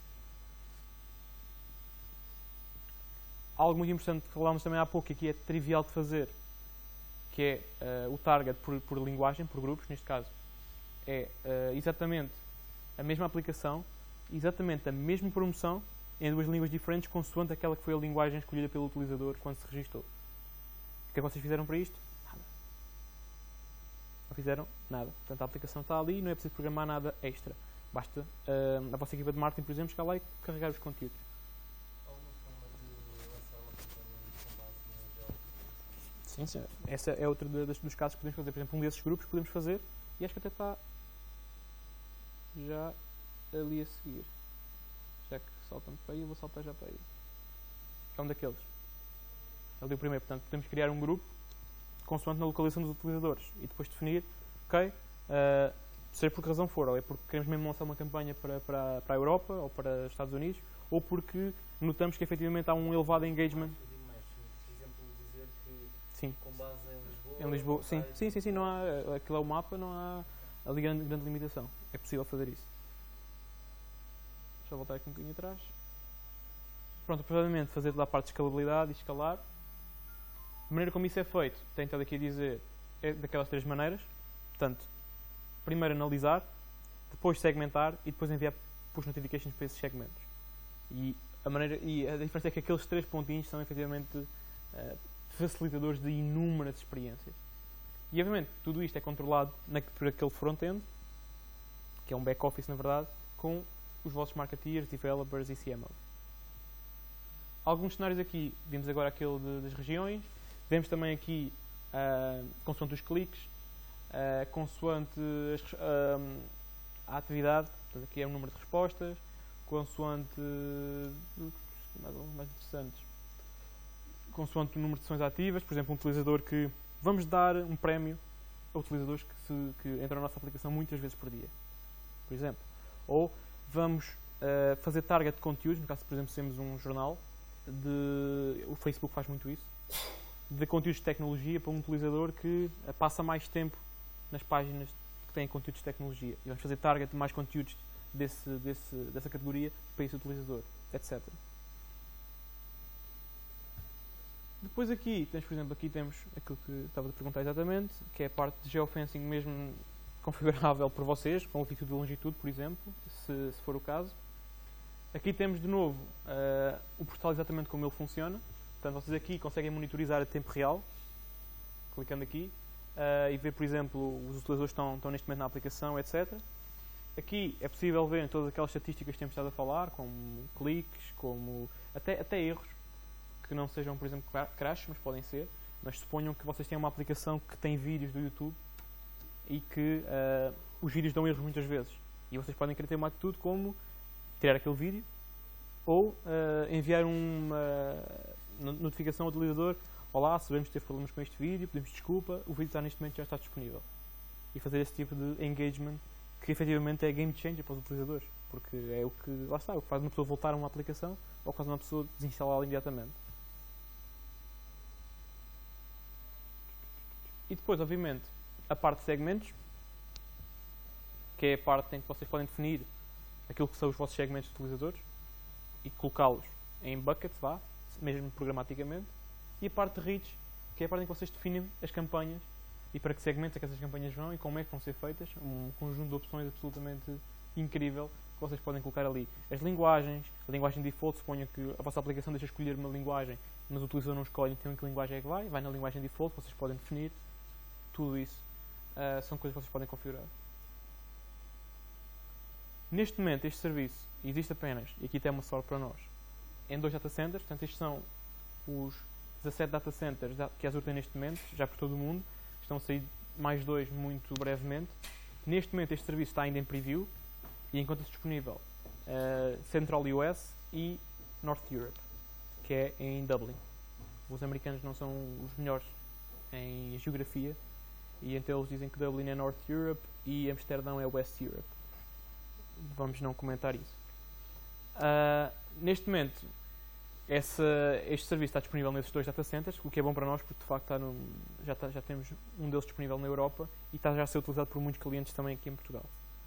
Algo muito importante que falámos também há pouco, que aqui é trivial de fazer, que é uh, o target por, por linguagem, por grupos, neste caso, é uh, exatamente a mesma aplicação, exatamente a mesma promoção, em duas línguas diferentes, consoante aquela que foi a linguagem escolhida pelo utilizador quando se registou. O que é que vocês fizeram para isto? Nada. Não fizeram nada. Portanto, a aplicação está ali, não é preciso programar nada extra. Basta uh, a vossa equipa de marketing, por exemplo, chegar lá e carregar os conteúdos. Sim, sim. Essa é outro dos, dos casos que podemos fazer. Por exemplo, um desses grupos podemos fazer, e acho que até está já ali a seguir. Já que saltam para aí, eu vou saltar já para aí. É um daqueles. Ali o primeiro. Portanto, podemos criar um grupo consoante na localização dos utilizadores e depois definir, ok, uh, seja por que razão for, ou é porque queremos mesmo lançar uma campanha para, para, para a Europa ou para os Estados Unidos, ou porque notamos que efetivamente há um elevado engagement. Sim. Com base em Lisboa? Em Lisboa, sim. Sim, sim, sim, não há, aquilo é o mapa, não há ali grande, grande limitação. É possível fazer isso. Deixa eu voltar aqui um bocadinho atrás. Pronto, provavelmente fazer toda a parte de escalabilidade e escalar. A maneira como isso é feito, tem estado aqui a dizer, é daquelas três maneiras. Portanto, primeiro analisar, depois segmentar e depois enviar push notifications para esses segmentos. E a, maneira, e a diferença é que aqueles três pontinhos são efetivamente uh, facilitadores de inúmeras experiências. E obviamente tudo isto é controlado na, por aquele front-end, que é um back-office na verdade, com os vossos marketeers, developers e C M Os. Alguns cenários aqui, vimos agora aquele de, das regiões, vemos também aqui uh, consoante os cliques, uh, consoante as, uh, a atividade, portanto aqui é o número de respostas, consoante uh, mais, mais interessantes, consoante o número de sessões ativas, por exemplo, um utilizador que vamos dar um prémio a utilizadores que, se, que entram na nossa aplicação muitas vezes por dia, por exemplo. Ou vamos uh, fazer target de conteúdos, no caso, por exemplo, se temos um jornal, de, o Facebook faz muito isso, de conteúdos de tecnologia para um utilizador que uh, passa mais tempo nas páginas que têm conteúdos de tecnologia. E vamos fazer target de mais conteúdos desse, desse, dessa categoria para esse utilizador, etcétera. Depois aqui, temos, por exemplo, aqui temos aquilo que estava a perguntar exatamente, que é a parte de geofencing mesmo configurável por vocês, com latitude e longitude, por exemplo, se, se for o caso. Aqui temos de novo uh, o portal exatamente como ele funciona. Portanto, vocês aqui conseguem monitorizar a tempo real, clicando aqui, uh, e ver, por exemplo, os utilizadores estão, estão neste momento na aplicação, etcétera. Aqui é possível ver todas aquelas estatísticas que temos estado a falar, como cliques, como até, até erros, que não sejam, por exemplo, crash, mas podem ser. Mas suponham que vocês têm uma aplicação que tem vídeos do YouTube e que uh, os vídeos dão erros muitas vezes. E vocês podem querer ter uma atitude como tirar aquele vídeo ou uh, enviar uma notificação ao utilizador: olá, sabemos que teve problemas com este vídeo, pedimos desculpa, o vídeo está neste momento já está disponível. E fazer esse tipo de engagement que efetivamente é game changer para os utilizadores. Porque é o que, lá está, o que faz uma pessoa voltar a uma aplicação ou faz uma pessoa desinstalá-la imediatamente. E depois, obviamente, a parte de segmentos, que é a parte em que vocês podem definir aquilo que são os vossos segmentos de utilizadores e colocá-los em buckets, vá, mesmo programaticamente. E a parte de reach, que é a parte em que vocês definem as campanhas e para que segmentos é que essas campanhas vão e como é que vão ser feitas. Um conjunto de opções absolutamente incrível que vocês podem colocar ali. As linguagens, a linguagem default, suponho que a vossa aplicação deixa escolher uma linguagem, mas o utilizador não escolhe, então em que linguagem é que vai, vai na linguagem default, vocês podem definir. Tudo isso uh, são coisas que vocês podem configurar. Neste momento, este serviço existe apenas, e aqui tem uma sorte para nós, em dois data centers. Portanto, estes são os dezassete data centers que a Azure tem neste momento, já por todo o mundo. Estão a sair mais dois muito brevemente. Neste momento, este serviço está ainda em preview e encontra-se disponível uh, Central U S e North Europe, que é em Dublin. Os americanos não são os melhores em geografia, e então eles dizem que Dublin é North Europe e Amsterdão é West Europe. Vamos não comentar isso. Uh, neste momento, essa, este serviço está disponível nesses dois data centers, o que é bom para nós, porque de facto está no, já, está, já temos um deles disponível na Europa e está já a ser utilizado por muitos clientes também aqui em Portugal.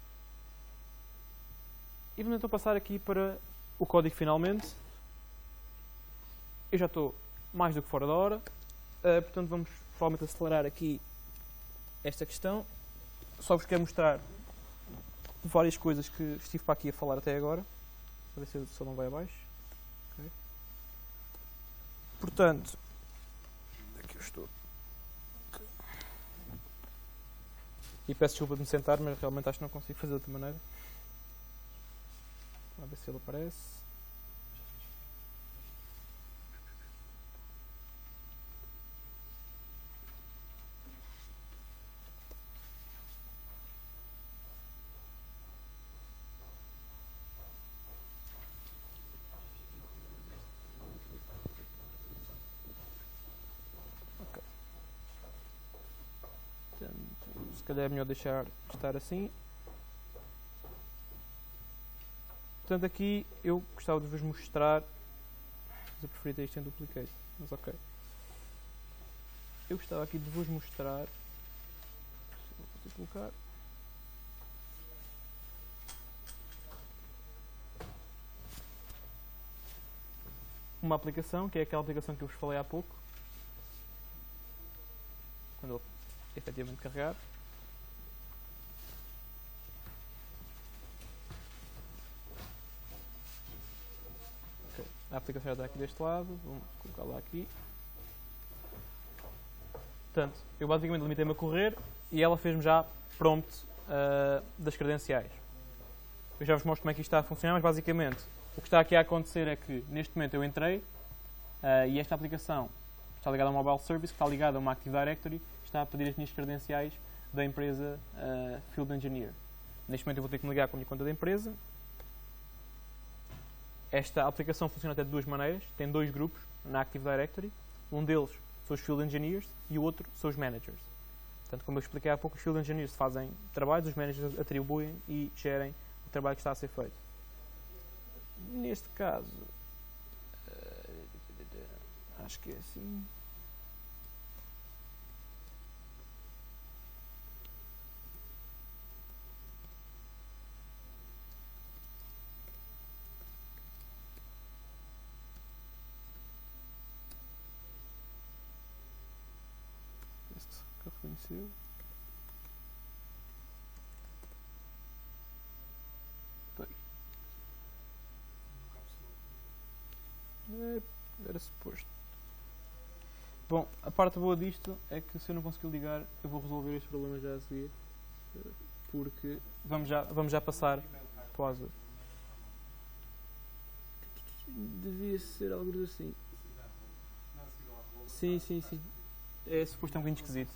E vamos então passar aqui para o código finalmente. Eu já estou mais do que fora da hora, uh, portanto vamos provavelmente acelerar aqui esta questão. Só vos quero mostrar várias coisas que estive para aqui a falar até agora, para ver se o som não vai abaixo. Okay. Portanto, aqui eu estou. Okay. E peço desculpa de me sentar, mas realmente acho que não consigo fazer de outra maneira. Vamos ver se ele aparece. Se calhar é melhor deixar estar assim. Portanto, aqui eu gostava de vos mostrar. Mas eu preferia ter isto em duplicate, mas ok. Eu gostava aqui de vos mostrar. Vou colocar. Uma aplicação, que é aquela aplicação que eu vos falei há pouco. Quando eu efetivamente carregar. A aplicação já está aqui deste lado, vamos colocar lá aqui. Portanto, eu basicamente limitei-me a correr e ela fez-me já prompt uh, das credenciais. Eu já vos mostro como é que isto está a funcionar, mas basicamente o que está aqui a acontecer é que neste momento eu entrei uh, e esta aplicação está ligada a um mobile service, que está ligada a uma Active Directory, está a pedir as minhas credenciais da empresa uh, Field Engineer. Neste momento eu vou ter que me ligar com a minha conta da empresa. Esta aplicação funciona até de duas maneiras. Tem dois grupos na Active Directory. Um deles são os Field Engineers e o outro são os Managers. Portanto, como eu expliquei há pouco, os Field Engineers fazem trabalhos, os Managers atribuem e gerem o trabalho que está a ser feito. Neste caso, uh, acho que é assim. Reconheceu. É, era suposto. Bom, a parte boa disto é que se eu não conseguir ligar, eu vou resolver este problema já a seguir. Porque vamos já, vamos já passar para o Azure. Devia ser algo assim. Sim, sim, sim. É suposto, é um bocadinho esquisito.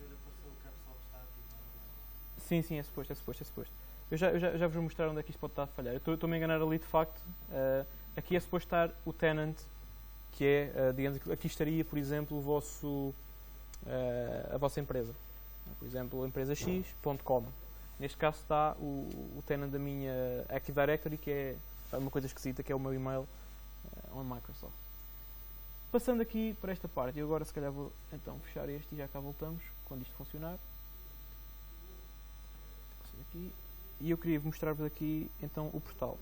Sim, sim, é suposto, é suposto, é suposto. Eu já, eu já, já vos vou mostrar onde é que isto pode estar a falhar. Eu estou-me a enganar ali de facto. Uh, aqui é suposto estar o tenant, que é, uh, digamos, aqui estaria, por exemplo, o vosso, uh, a vossa empresa. Por exemplo, empresa x ponto com. Neste caso está o, o tenant da minha Active Directory, que é uma coisa esquisita, que é o meu e-mail uh, on Microsoft. Passando aqui para esta parte, e agora se calhar vou então fechar este e já cá voltamos, quando isto funcionar. Aqui. E eu queria mostrar-vos aqui então o portal.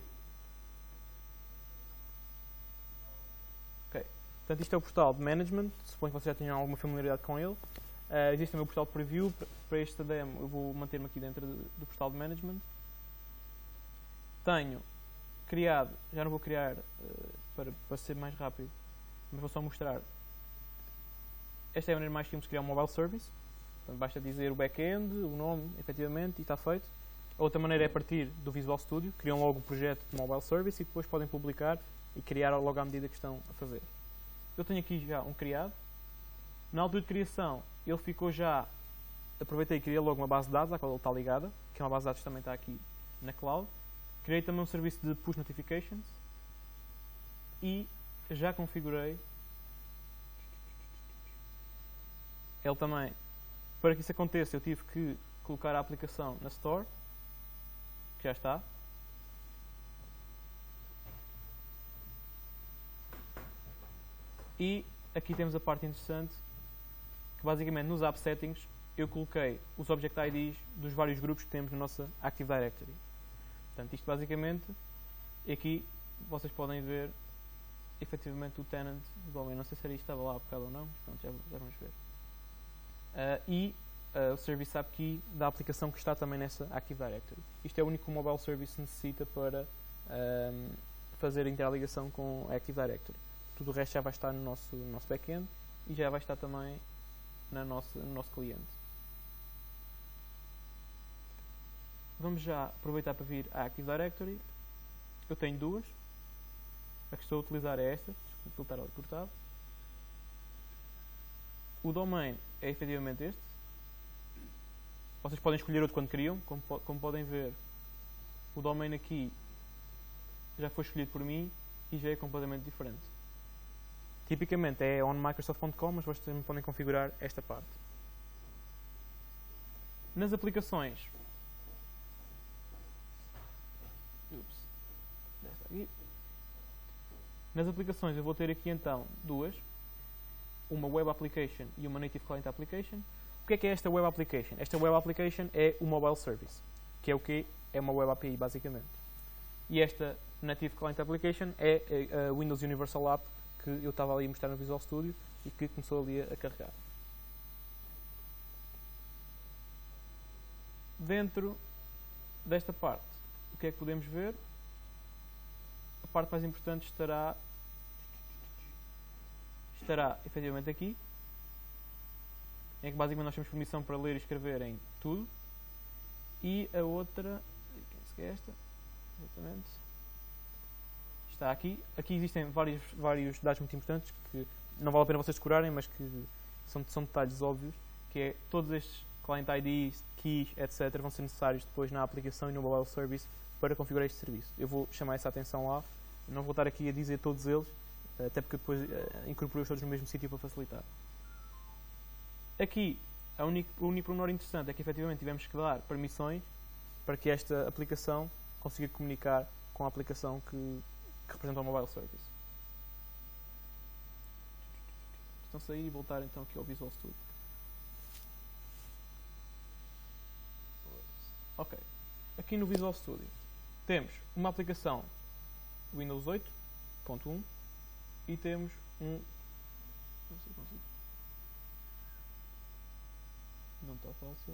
Ok. Portanto, isto é o portal de Management, suponho que vocês já tenham alguma familiaridade com ele. Uh, existe também o portal de Preview, para esta demo eu vou manter-me aqui dentro de, do portal de Management. Tenho criado, já não vou criar uh, para, para ser mais rápido, mas vou só mostrar. Esta é a maneira mais simples de criar um mobile service. Portanto, basta dizer o back-end, o nome, efetivamente, e está feito. A outra maneira é a partir do Visual Studio. Criam logo o projeto de mobile service e depois podem publicar e criar logo à medida que estão a fazer. Eu tenho aqui já um criado. Na altura de criação, ele ficou já... Aproveitei e criei logo uma base de dados à qual ele está ligada, que é uma base de dados que também está aqui na cloud. Criei também um serviço de push notifications e já configurei ele também, para que isso aconteça, eu tive que colocar a aplicação na Store, que já está. E aqui temos a parte interessante, que basicamente nos App Settings eu coloquei os Object I Ds dos vários grupos que temos na nossa Active Directory. Portanto, isto basicamente, aqui vocês podem ver efetivamente o tenant do domain. Não sei se era isto que estava lá há bocado ou não, mas pronto, já, já vamos ver. Uh, e uh, o Service App Key da aplicação que está também nessa Active Directory. Isto é o único que o Mobile Service necessita para um, fazer a interligação com a Active Directory. Tudo o resto já vai estar no nosso, no nosso back-end e já vai estar também na nossa, no nosso cliente. Vamos já aproveitar para vir à Active Directory. Eu tenho duas. A que estou a utilizar é esta. Vou filtrar ali cortado. O domain é efetivamente este. Vocês podem escolher outro quando queriam. Como, como podem ver, o domain aqui já foi escolhido por mim e já é completamente diferente. Tipicamente é on microsoft ponto com, mas vocês também podem configurar esta parte. Nas aplicações, ups, desta aqui. Nas aplicações eu vou ter aqui então duas, uma Web Application e uma Native Client Application. O que é que é esta Web Application? Esta Web Application é o Mobile Service, que é o que é uma Web A P I basicamente. E esta Native Client Application é a Windows Universal App que eu estava ali a mostrar no Visual Studio e que começou ali a, a carregar. Dentro desta parte, o que é que podemos ver? A parte mais importante estará estará efetivamente aqui, em que basicamente nós temos permissão para ler e escrever em tudo. E a outra, que é esta, exatamente, está aqui. Aqui existem vários, vários dados muito importantes que não vale a pena vocês decorarem, mas que são, são detalhes óbvios, que é todos estes client I Ds, keys, etcétera vão ser necessários depois na aplicação e no mobile service para configurar este serviço. Eu vou chamar essa atenção lá, não vou estar aqui a dizer todos eles, até porque depois uh, incorporei-os todos no mesmo sítio para facilitar. Aqui, a único, o único pormenor interessante é que efetivamente tivemos que dar permissões para que esta aplicação consiga comunicar com a aplicação que que representa o Mobile Service. Então sair e voltar então aqui ao Visual Studio. Ok. Aqui no Visual Studio temos uma aplicação Windows oito ponto um e temos um... Não sei se consigo. Não está fácil.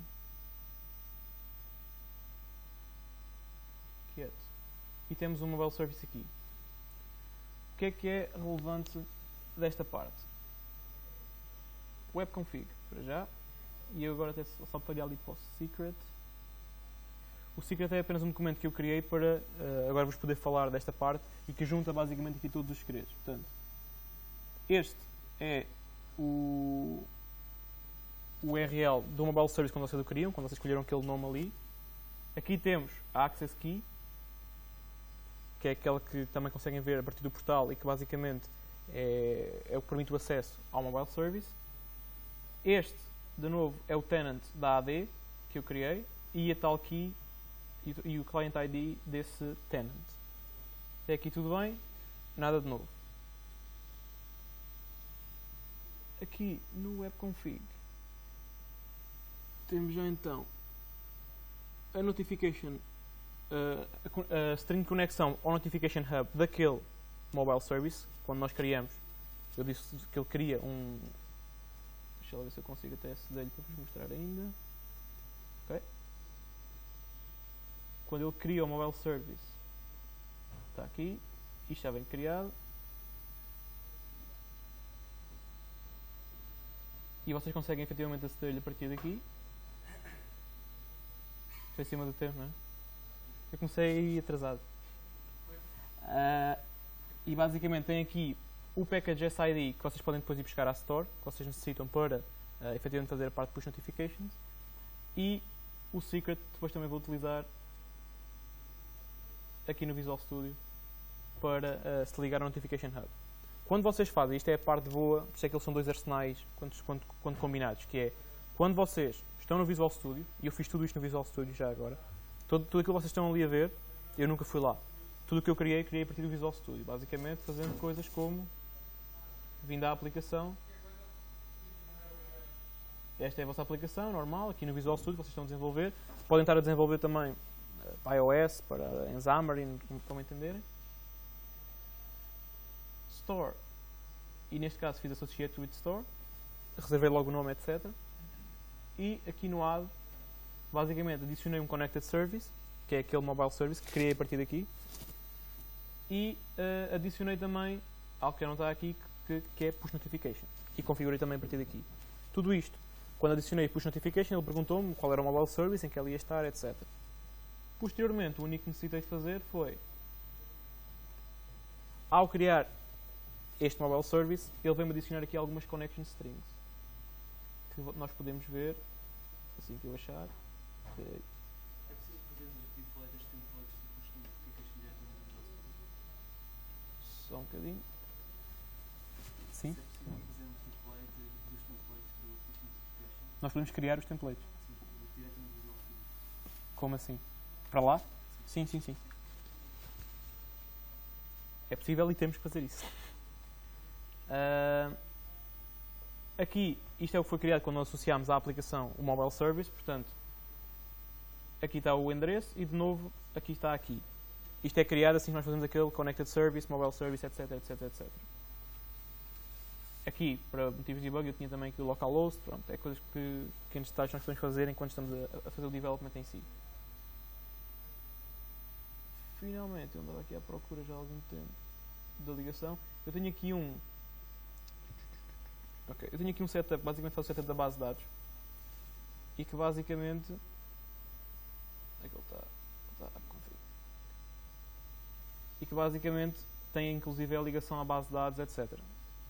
Quieto. E temos um Mobile Service aqui. O que é que é relevante desta parte? Webconfig, para já. E eu agora até só para ir ali para o secret. O secret é apenas um documento que eu criei para uh, agora vos poder falar desta parte e que junta basicamente aqui todos os segredos. Portanto, este é o, o U R L do Mobile Service quando vocês o criam, quando vocês escolheram aquele nome ali. Aqui temos a Access Key, que é aquela que também conseguem ver a partir do portal e que basicamente é, é o que permite o acesso ao Mobile Service. Este, de novo, é o tenant da A D que eu criei e a tal key e, e o client I D desse tenant. Até aqui tudo bem, nada de novo. Aqui no webconfig temos já então a notification, Uh, a, a string de conexão ao Notification Hub daquele Mobile Service. Quando nós criamos, eu disse que ele cria um... Deixa eu ver se eu consigo até aceder-lhe para vos mostrar ainda. Ok. Quando ele cria o Mobile Service, está aqui, isto já vem criado. E vocês conseguem efetivamente aceder-lhe a partir daqui. Foi acima do tempo, não é? Eu comecei aí atrasado. Uh, e basicamente tem aqui o Package S I D que vocês podem depois ir buscar à Store, que vocês necessitam para uh, efetivamente fazer a parte de Push Notifications. E o Secret depois também vou utilizar aqui no Visual Studio para uh, se ligar ao Notification Hub. quando vocês fazem, isto é a parte boa, por isso é que eles são dois arsenais quando, quando, quando combinados, que é, quando vocês estão no Visual Studio, e eu fiz tudo isto no Visual Studio já agora, tudo, tudo aquilo que vocês estão ali a ver, eu nunca fui lá. Tudo o que eu criei, criei a partir do Visual Studio, basicamente fazendo coisas como, vindo à aplicação, esta é a vossa aplicação, normal, aqui no Visual Studio vocês estão a desenvolver, podem estar a desenvolver também para iOS, para em Xamarin, como estão a entenderem. Store, e neste caso fiz Associate with Store, reservei logo o nome, etcétera. E aqui no Add, basicamente adicionei um Connected Service, que é aquele mobile service que criei a partir daqui, e uh, adicionei também algo que já não está aqui, que, que é Push Notification, e configurei também a partir daqui. Tudo isto, quando adicionei Push Notification, ele perguntou-me qual era o mobile service em que ele ia estar, etcétera. Posteriormente, o único que necessitei de fazer foi, ao criar este mobile service, ele veio-me adicionar aqui algumas connection strings que nós podemos ver assim que eu achar. É preciso fazermos o template das templates de push notification diretamente no nosso Só um bocadinho. Sim. É preciso fazermos o template dos templates do push notification. Nós podemos criar os templates. Sim, diretamente do Visual Studio. Como assim? Para lá? Sim, sim, sim. É possível e temos que fazer isso. Uh, aqui, isto é o que foi criado quando nós associámos à aplicação o mobile service, portanto, aqui está o endereço e de novo aqui está aqui. Isto é criado assim que nós fazemos aquele connected service, mobile service, etc, etc, etcétera. Aqui, para motivos de debug, eu tinha também aqui o localhost, pronto, é coisas que, pequenos detalhes nós podemos fazer enquanto estamos a, a fazer o development em si. Finalmente, eu andava aqui à procura já há algum tempo da ligação. Eu tenho aqui um Ok, eu tenho aqui um setup, basicamente faz o setup da base de dados e que basicamente é que ele está, está a conferir. E que basicamente tem inclusive a ligação à base de dados, etcétera.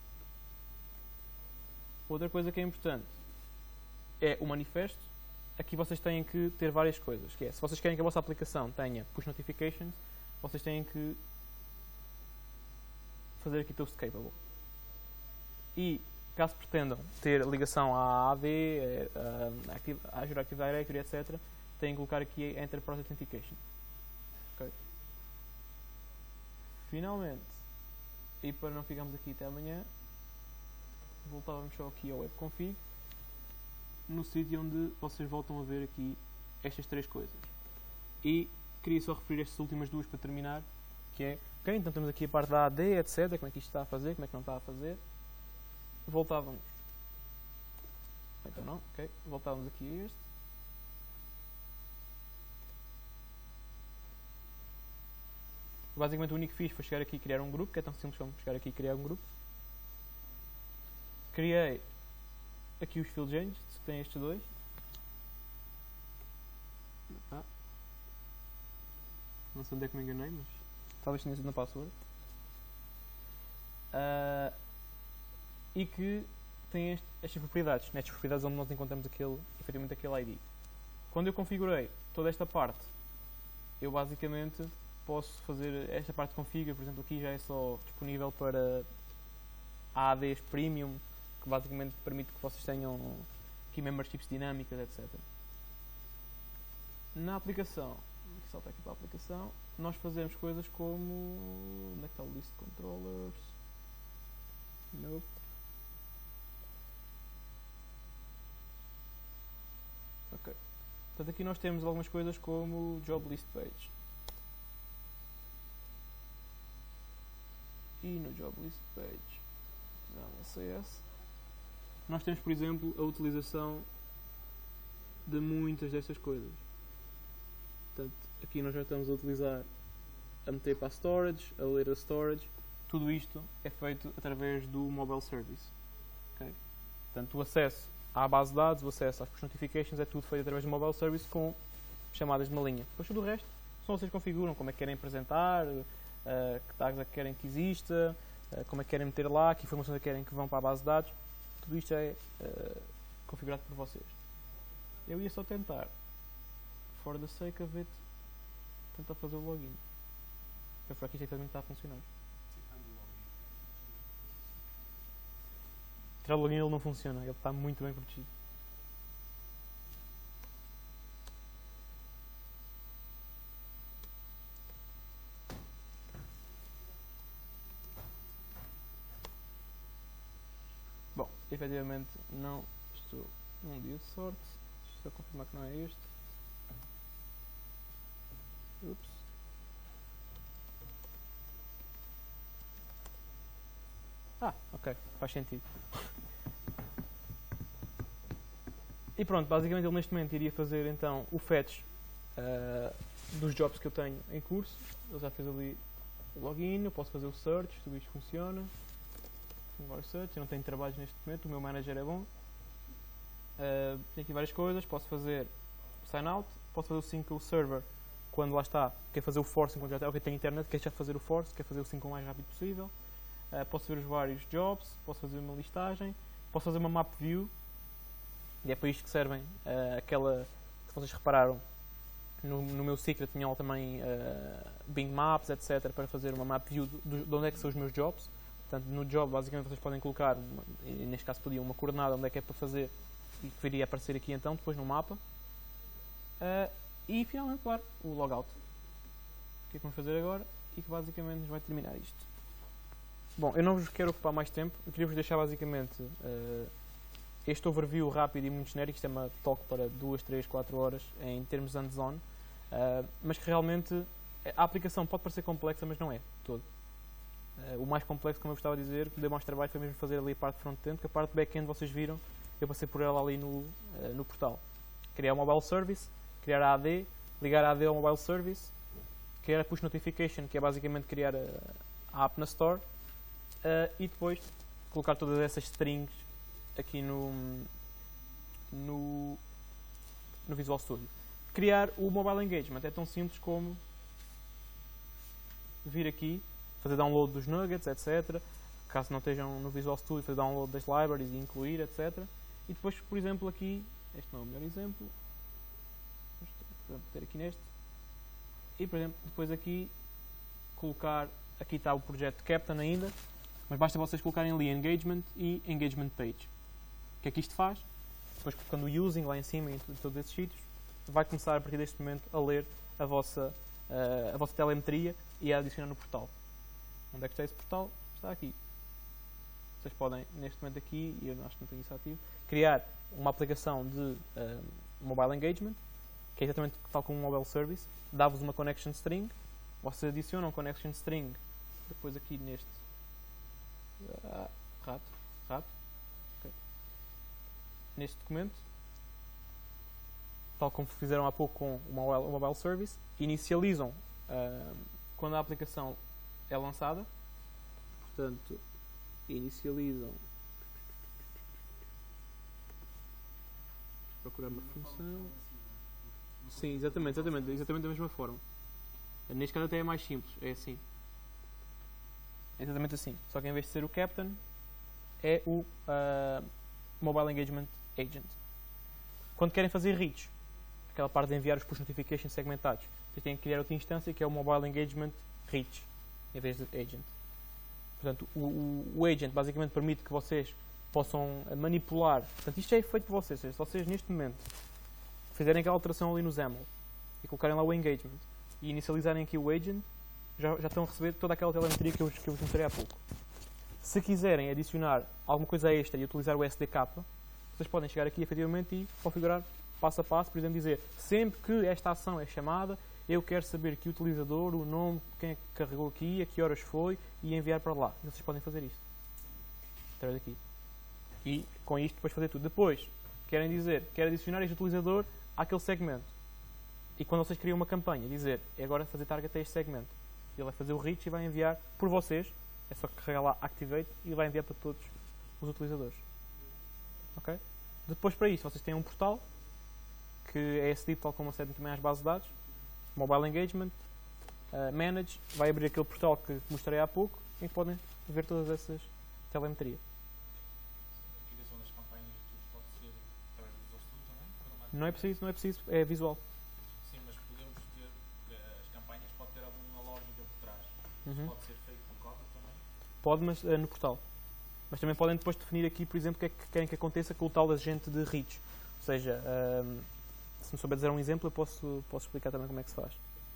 Outra coisa que é importante é o manifesto. Aqui vocês têm que ter várias coisas, que é, se vocês querem que a vossa aplicação tenha push notifications, vocês têm que fazer aqui toast capable. E caso pretendam ter ligação à A D, a Active, Azure Active Directory, etcétera, têm que colocar aqui Enterprise Authentication. Okay. Finalmente, e para não ficarmos aqui até amanhã, voltávamos só aqui ao webconfig, no sítio onde vocês voltam a ver aqui estas três coisas. E queria só referir estas últimas duas para terminar, que é, ok, então temos aqui a parte da A D, etcétera, como é que isto está a fazer, como é que não está a fazer. Voltávamos. Então não, ok. Voltávamos aqui a este. Basicamente o único que fiz foi chegar aqui e criar um grupo, que é tão simples como chegar aqui e criar um grupo. Criei aqui os field changes, que tem estes dois. Ah. Não sei onde é que me enganei, mas talvez tenha sido na password. Uh, e que tem este, estas propriedades. Nestas propriedades onde nós encontramos aquele, efetivamente aquele I D. Quando eu configurei toda esta parte, eu basicamente posso fazer esta parte de configure, por exemplo, aqui já é só disponível para A D S Premium, que basicamente permite que vocês tenham aqui memberships dinâmicas, etcétera. Na aplicação, vou saltar aqui para a aplicação, nós fazemos coisas como, onde é que está o list controllers? Nope. Ok. Portanto, aqui nós temos algumas coisas como Job List Page. E no Job List Page, no C S, nós temos, por exemplo, a utilização de muitas destas coisas. Portanto, aqui nós já estamos a utilizar a meter para a storage, a ler a storage. Tudo isto é feito através do mobile service. Okay? Portanto, o acesso à base de dados, o acesso às push notifications é tudo feito através do mobile service com chamadas de uma linha. Depois tudo o resto, só vocês configuram como é que querem apresentar, uh, que tags é que querem que exista, uh, como é que querem meter lá, que informações é que querem que vão para a base de dados. Tudo isto é uh, configurado por vocês. Eu ia só tentar, for the sake of it, tentar fazer o login. É para que isto efetivamente está a funcionar. tirar o login ele não funciona, ele está muito bem protegido. Bom, efetivamente não estou num dia de sorte. Deixa eu só confirmar que não é este. Ups. Ah, ok, faz sentido. E pronto, basicamente ele neste momento iria fazer então o fetch uh, dos jobs que eu tenho em curso. Ele já fez ali o login, eu posso fazer o search, tudo isto funciona. Agora search, eu não tenho trabalhos neste momento, o meu manager é bom. Uh, tenho aqui várias coisas, posso fazer o sign out, posso fazer o sync com o server quando lá está, quer fazer o force enquanto já está, ok, tem internet, quer já fazer o force, quer fazer o sync o mais rápido possível. Uh, posso ver os vários jobs, posso fazer uma listagem, posso fazer uma map view, e é para isto que servem uh, aquela que vocês repararam no, no meu secret, tinham também uh, Bing Maps, etcétera, para fazer uma map view de, de onde é que são os meus jobs. Portanto, no job, basicamente, vocês podem colocar, uma, e neste caso podiam, uma coordenada onde é que é para fazer, e que viria a aparecer aqui então, depois no mapa. Uh, e finalmente, claro, o logout. O que é que vamos fazer agora? E que basicamente nos vai terminar isto. Bom, eu não vos quero ocupar mais tempo, eu queria vos deixar basicamente uh, este overview rápido e muito genérico. Isto é uma talk para duas, três, quatro horas em termos hands-on, uh, mas que realmente a aplicação pode parecer complexa, mas não é todo. Uh, o mais complexo, como eu gostava de dizer, que deu mais trabalho foi mesmo fazer ali a parte front-end, porque a parte back-end vocês viram, eu passei por ela ali no, uh, no portal. Criar um mobile service, criar a AD, ligar a AD ao mobile service, criar a push notification, que é basicamente criar a, a app na store, uh, e depois colocar todas essas strings aqui no, no, no Visual Studio. Criar o mobile engagement é tão simples como vir aqui, fazer download dos nuggets, etcétera. Caso não estejam no Visual Studio, fazer download das libraries e incluir, etcétera. E depois, por exemplo, aqui, este não é o melhor exemplo, vamos ter aqui neste, e por exemplo, depois aqui, colocar, aqui está o projeto Captain ainda, mas basta vocês colocarem ali engagement e engagement page. O que é que isto faz? Depois colocando o using lá em cima em todos esses sítios, vai começar a partir deste momento a ler a vossa, uh, a vossa telemetria e a adicionar no portal. Onde é que está esse portal? Está aqui. Vocês podem, neste momento aqui, e eu acho que não tenho isso ativo, criar uma aplicação de uh, mobile engagement, que é exatamente tal como um mobile service, dá-vos uma connection string, vocês adicionam connection string, depois aqui neste uh, rato, rato, okay. Neste documento, tal como fizeram há pouco com o mobile, o mobile service, inicializam uh, quando a aplicação é lançada, portanto, inicializam, procurar uma função, sim, exatamente, exatamente, exatamente da mesma forma. Neste caso até é mais simples, é assim, é exatamente assim, só que em vez de ser o Captain, é o uh, Mobile Engagement Agent. Quando querem fazer reach, aquela parte de enviar os push notifications segmentados, vocês têm que criar outra instância que é o Mobile Engagement Reach, em vez de Agent. Portanto, o, o, o Agent basicamente permite que vocês possam manipular, portanto isto é feito por vocês, se vocês neste momento fizerem aquela alteração ali no XAML e colocarem lá o Engagement e inicializarem aqui o Agent, já, já estão a receber toda aquela telemetria que eu, que eu vos mostrei há pouco. Se quiserem adicionar alguma coisa extra e utilizar o S D K, vocês podem chegar aqui efetivamente e configurar passo a passo, por exemplo, dizer sempre que esta ação é chamada, eu quero saber que utilizador, o nome, quem é que carregou aqui, a que horas foi e enviar para lá. E vocês podem fazer isto. Através daqui. E com isto depois fazer tudo. Depois, querem dizer, quero adicionar este utilizador àquele segmento. E quando vocês criam uma campanha, dizer, é agora fazer target a este segmento. Ele vai fazer o reach e vai enviar por vocês, é só carregar lá Activate e vai enviar para todos os utilizadores. Ok? Depois para isso, vocês têm um portal, que é acedido tal como acedem também às bases de dados, Mobile Engagement, uh, Manage, vai abrir aquele portal que mostrei há pouco, em que podem ver todas essas telemetrias. A criação das campanhas e tudo pode ser através do Visual Studio também? Ou mais Não é preciso, não é preciso, é visual. Sim, mas podemos ter, eh, as campanhas pode ter alguma lógica por trás. Uhum. Pode ser feito com código também? Pode, mas uh, no portal. Mas também podem depois definir aqui, por exemplo, o que é que querem que aconteça com o tal agente de reach. Ou seja, um, se me souber dizer um exemplo, eu posso, posso explicar também como é que se faz.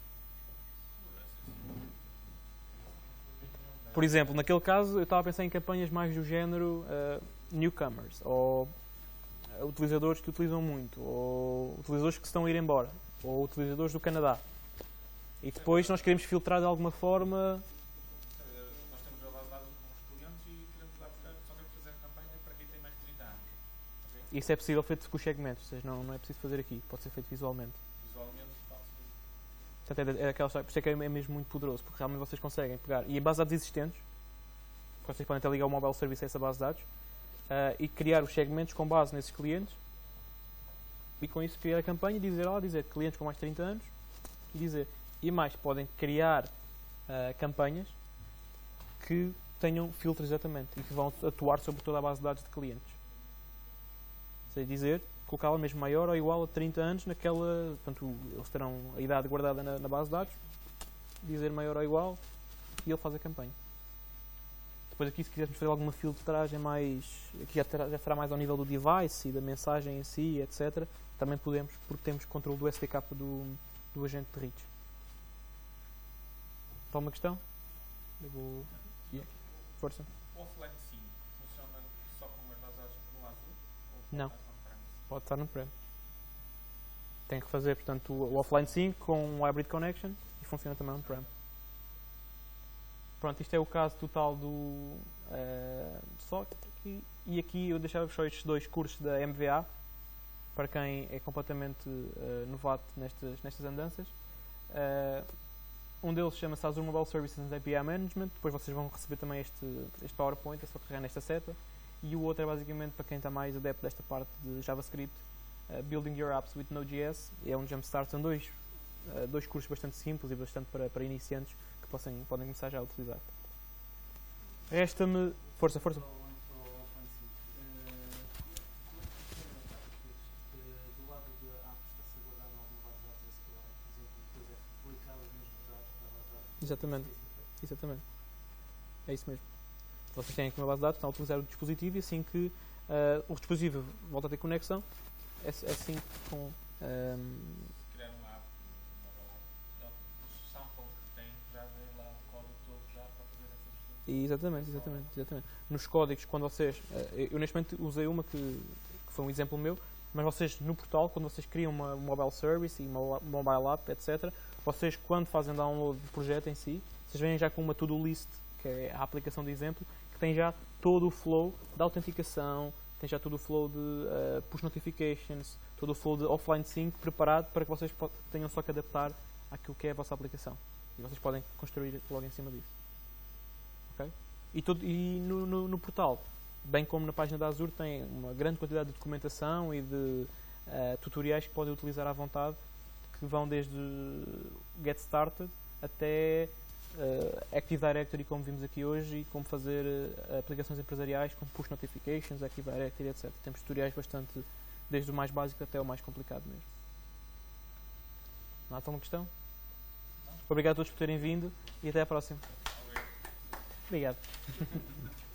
Por exemplo, naquele caso, eu estava a pensar em campanhas mais do género uh, newcomers, ou uh, utilizadores que utilizam muito, ou utilizadores que estão a ir embora, ou utilizadores do Canadá. E depois nós queremos filtrar de alguma forma. Nós temos a base de dados com os clientes e queremos lá buscar, só queremos fazer a campanha para quem tem mais de trinta anos. Okay? Isso é possível feito com os segmentos, ou seja, não, não é preciso fazer aqui, pode ser feito visualmente. Visualmente, pode ser. Portanto, é, é aquela, por isso é que é mesmo muito poderoso, porque realmente vocês conseguem pegar. E em base de dados existentes, vocês podem até ligar o mobile service a essa base de dados, uh, e criar os segmentos com base nesses clientes, e com isso criar a campanha e dizer, ó, dizer clientes com mais de trinta anos, e dizer. E mais, podem criar uh, campanhas que tenham filtros exatamente e que vão atuar sobre toda a base de dados de clientes. Sei dizer, colocá-la mesmo maior ou igual a trinta anos naquela. Portanto, eles terão a idade guardada na, na base de dados, dizer maior ou igual e ele faz a campanha. Depois aqui, se quisermos fazer alguma filtragem mais. Aqui já, terá, já será mais ao nível do device e da mensagem em si, etcétera. Também podemos, porque temos controle do S D K do, do agente de reach. Alguma questão? Eu vou... yeah. Força. O offline sim, funciona só com as bases no Azure? Ou Não. pode estar on-premise? Pode estar no prem. Tem que fazer, portanto, o, o offline sync com um hybrid connection e funciona também on-prem. Pronto, isto é o caso total do uh, só aqui, e aqui eu deixava só estes dois cursos da M V A para quem é completamente uh, novato nestas, nestas andanças. Uh, Um deles chama-se Azure Mobile Services and A P I Management. Depois vocês vão receber também este, este PowerPoint, é só carregar nesta seta. E o outro é basicamente para quem está mais adepto desta parte de JavaScript, uh, Building Your Apps with Node.js. É um Jumpstart, são dois, uh, dois cursos bastante simples e bastante para, para iniciantes que possam, podem começar já a utilizar. Resta-me... Força, força. Do lado da app está-se a guardar alguma base de dados S Q L, por exemplo, depois é publicado os mesmos dados para a base de dados. Exatamente. Exatamente. É isso mesmo. Vocês têm aqui uma base de dados, estão a utilizar o dispositivo e assim que uh, o dispositivo volta a ter conexão, é, é assim com... Um, Criar uma app, uma app, o sample que tem já vem lá o código todo já para fazer essas coisas. exatamente, exatamente, exatamente. Nos códigos, quando vocês... Uh, eu neste momento usei uma que, que foi um exemplo meu, mas vocês no portal, quando vocês criam uma mobile service e uma mobile app, etcétera, vocês quando fazem download do projeto em si, vocês vêm já com uma to-do list, que é a aplicação de exemplo, que tem já todo o flow da autenticação, tem já todo o flow de uh, push notifications, todo o flow de offline sync preparado para que vocês tenham só que adaptar àquilo que é a vossa aplicação. E vocês podem construir logo em cima disso. Okay? E, todo, e no, no, no portal, bem como na página da Azure, tem uma grande quantidade de documentação e de uh, tutoriais que podem utilizar à vontade, que vão desde Get Started até uh, Active Directory, como vimos aqui hoje, e como fazer uh, aplicações empresariais como Push Notifications, Active Directory, etcétera. Temos tutoriais bastante, desde o mais básico até o mais complicado mesmo. Não há alguma questão? Obrigado a todos por terem vindo e até à próxima. Obrigado.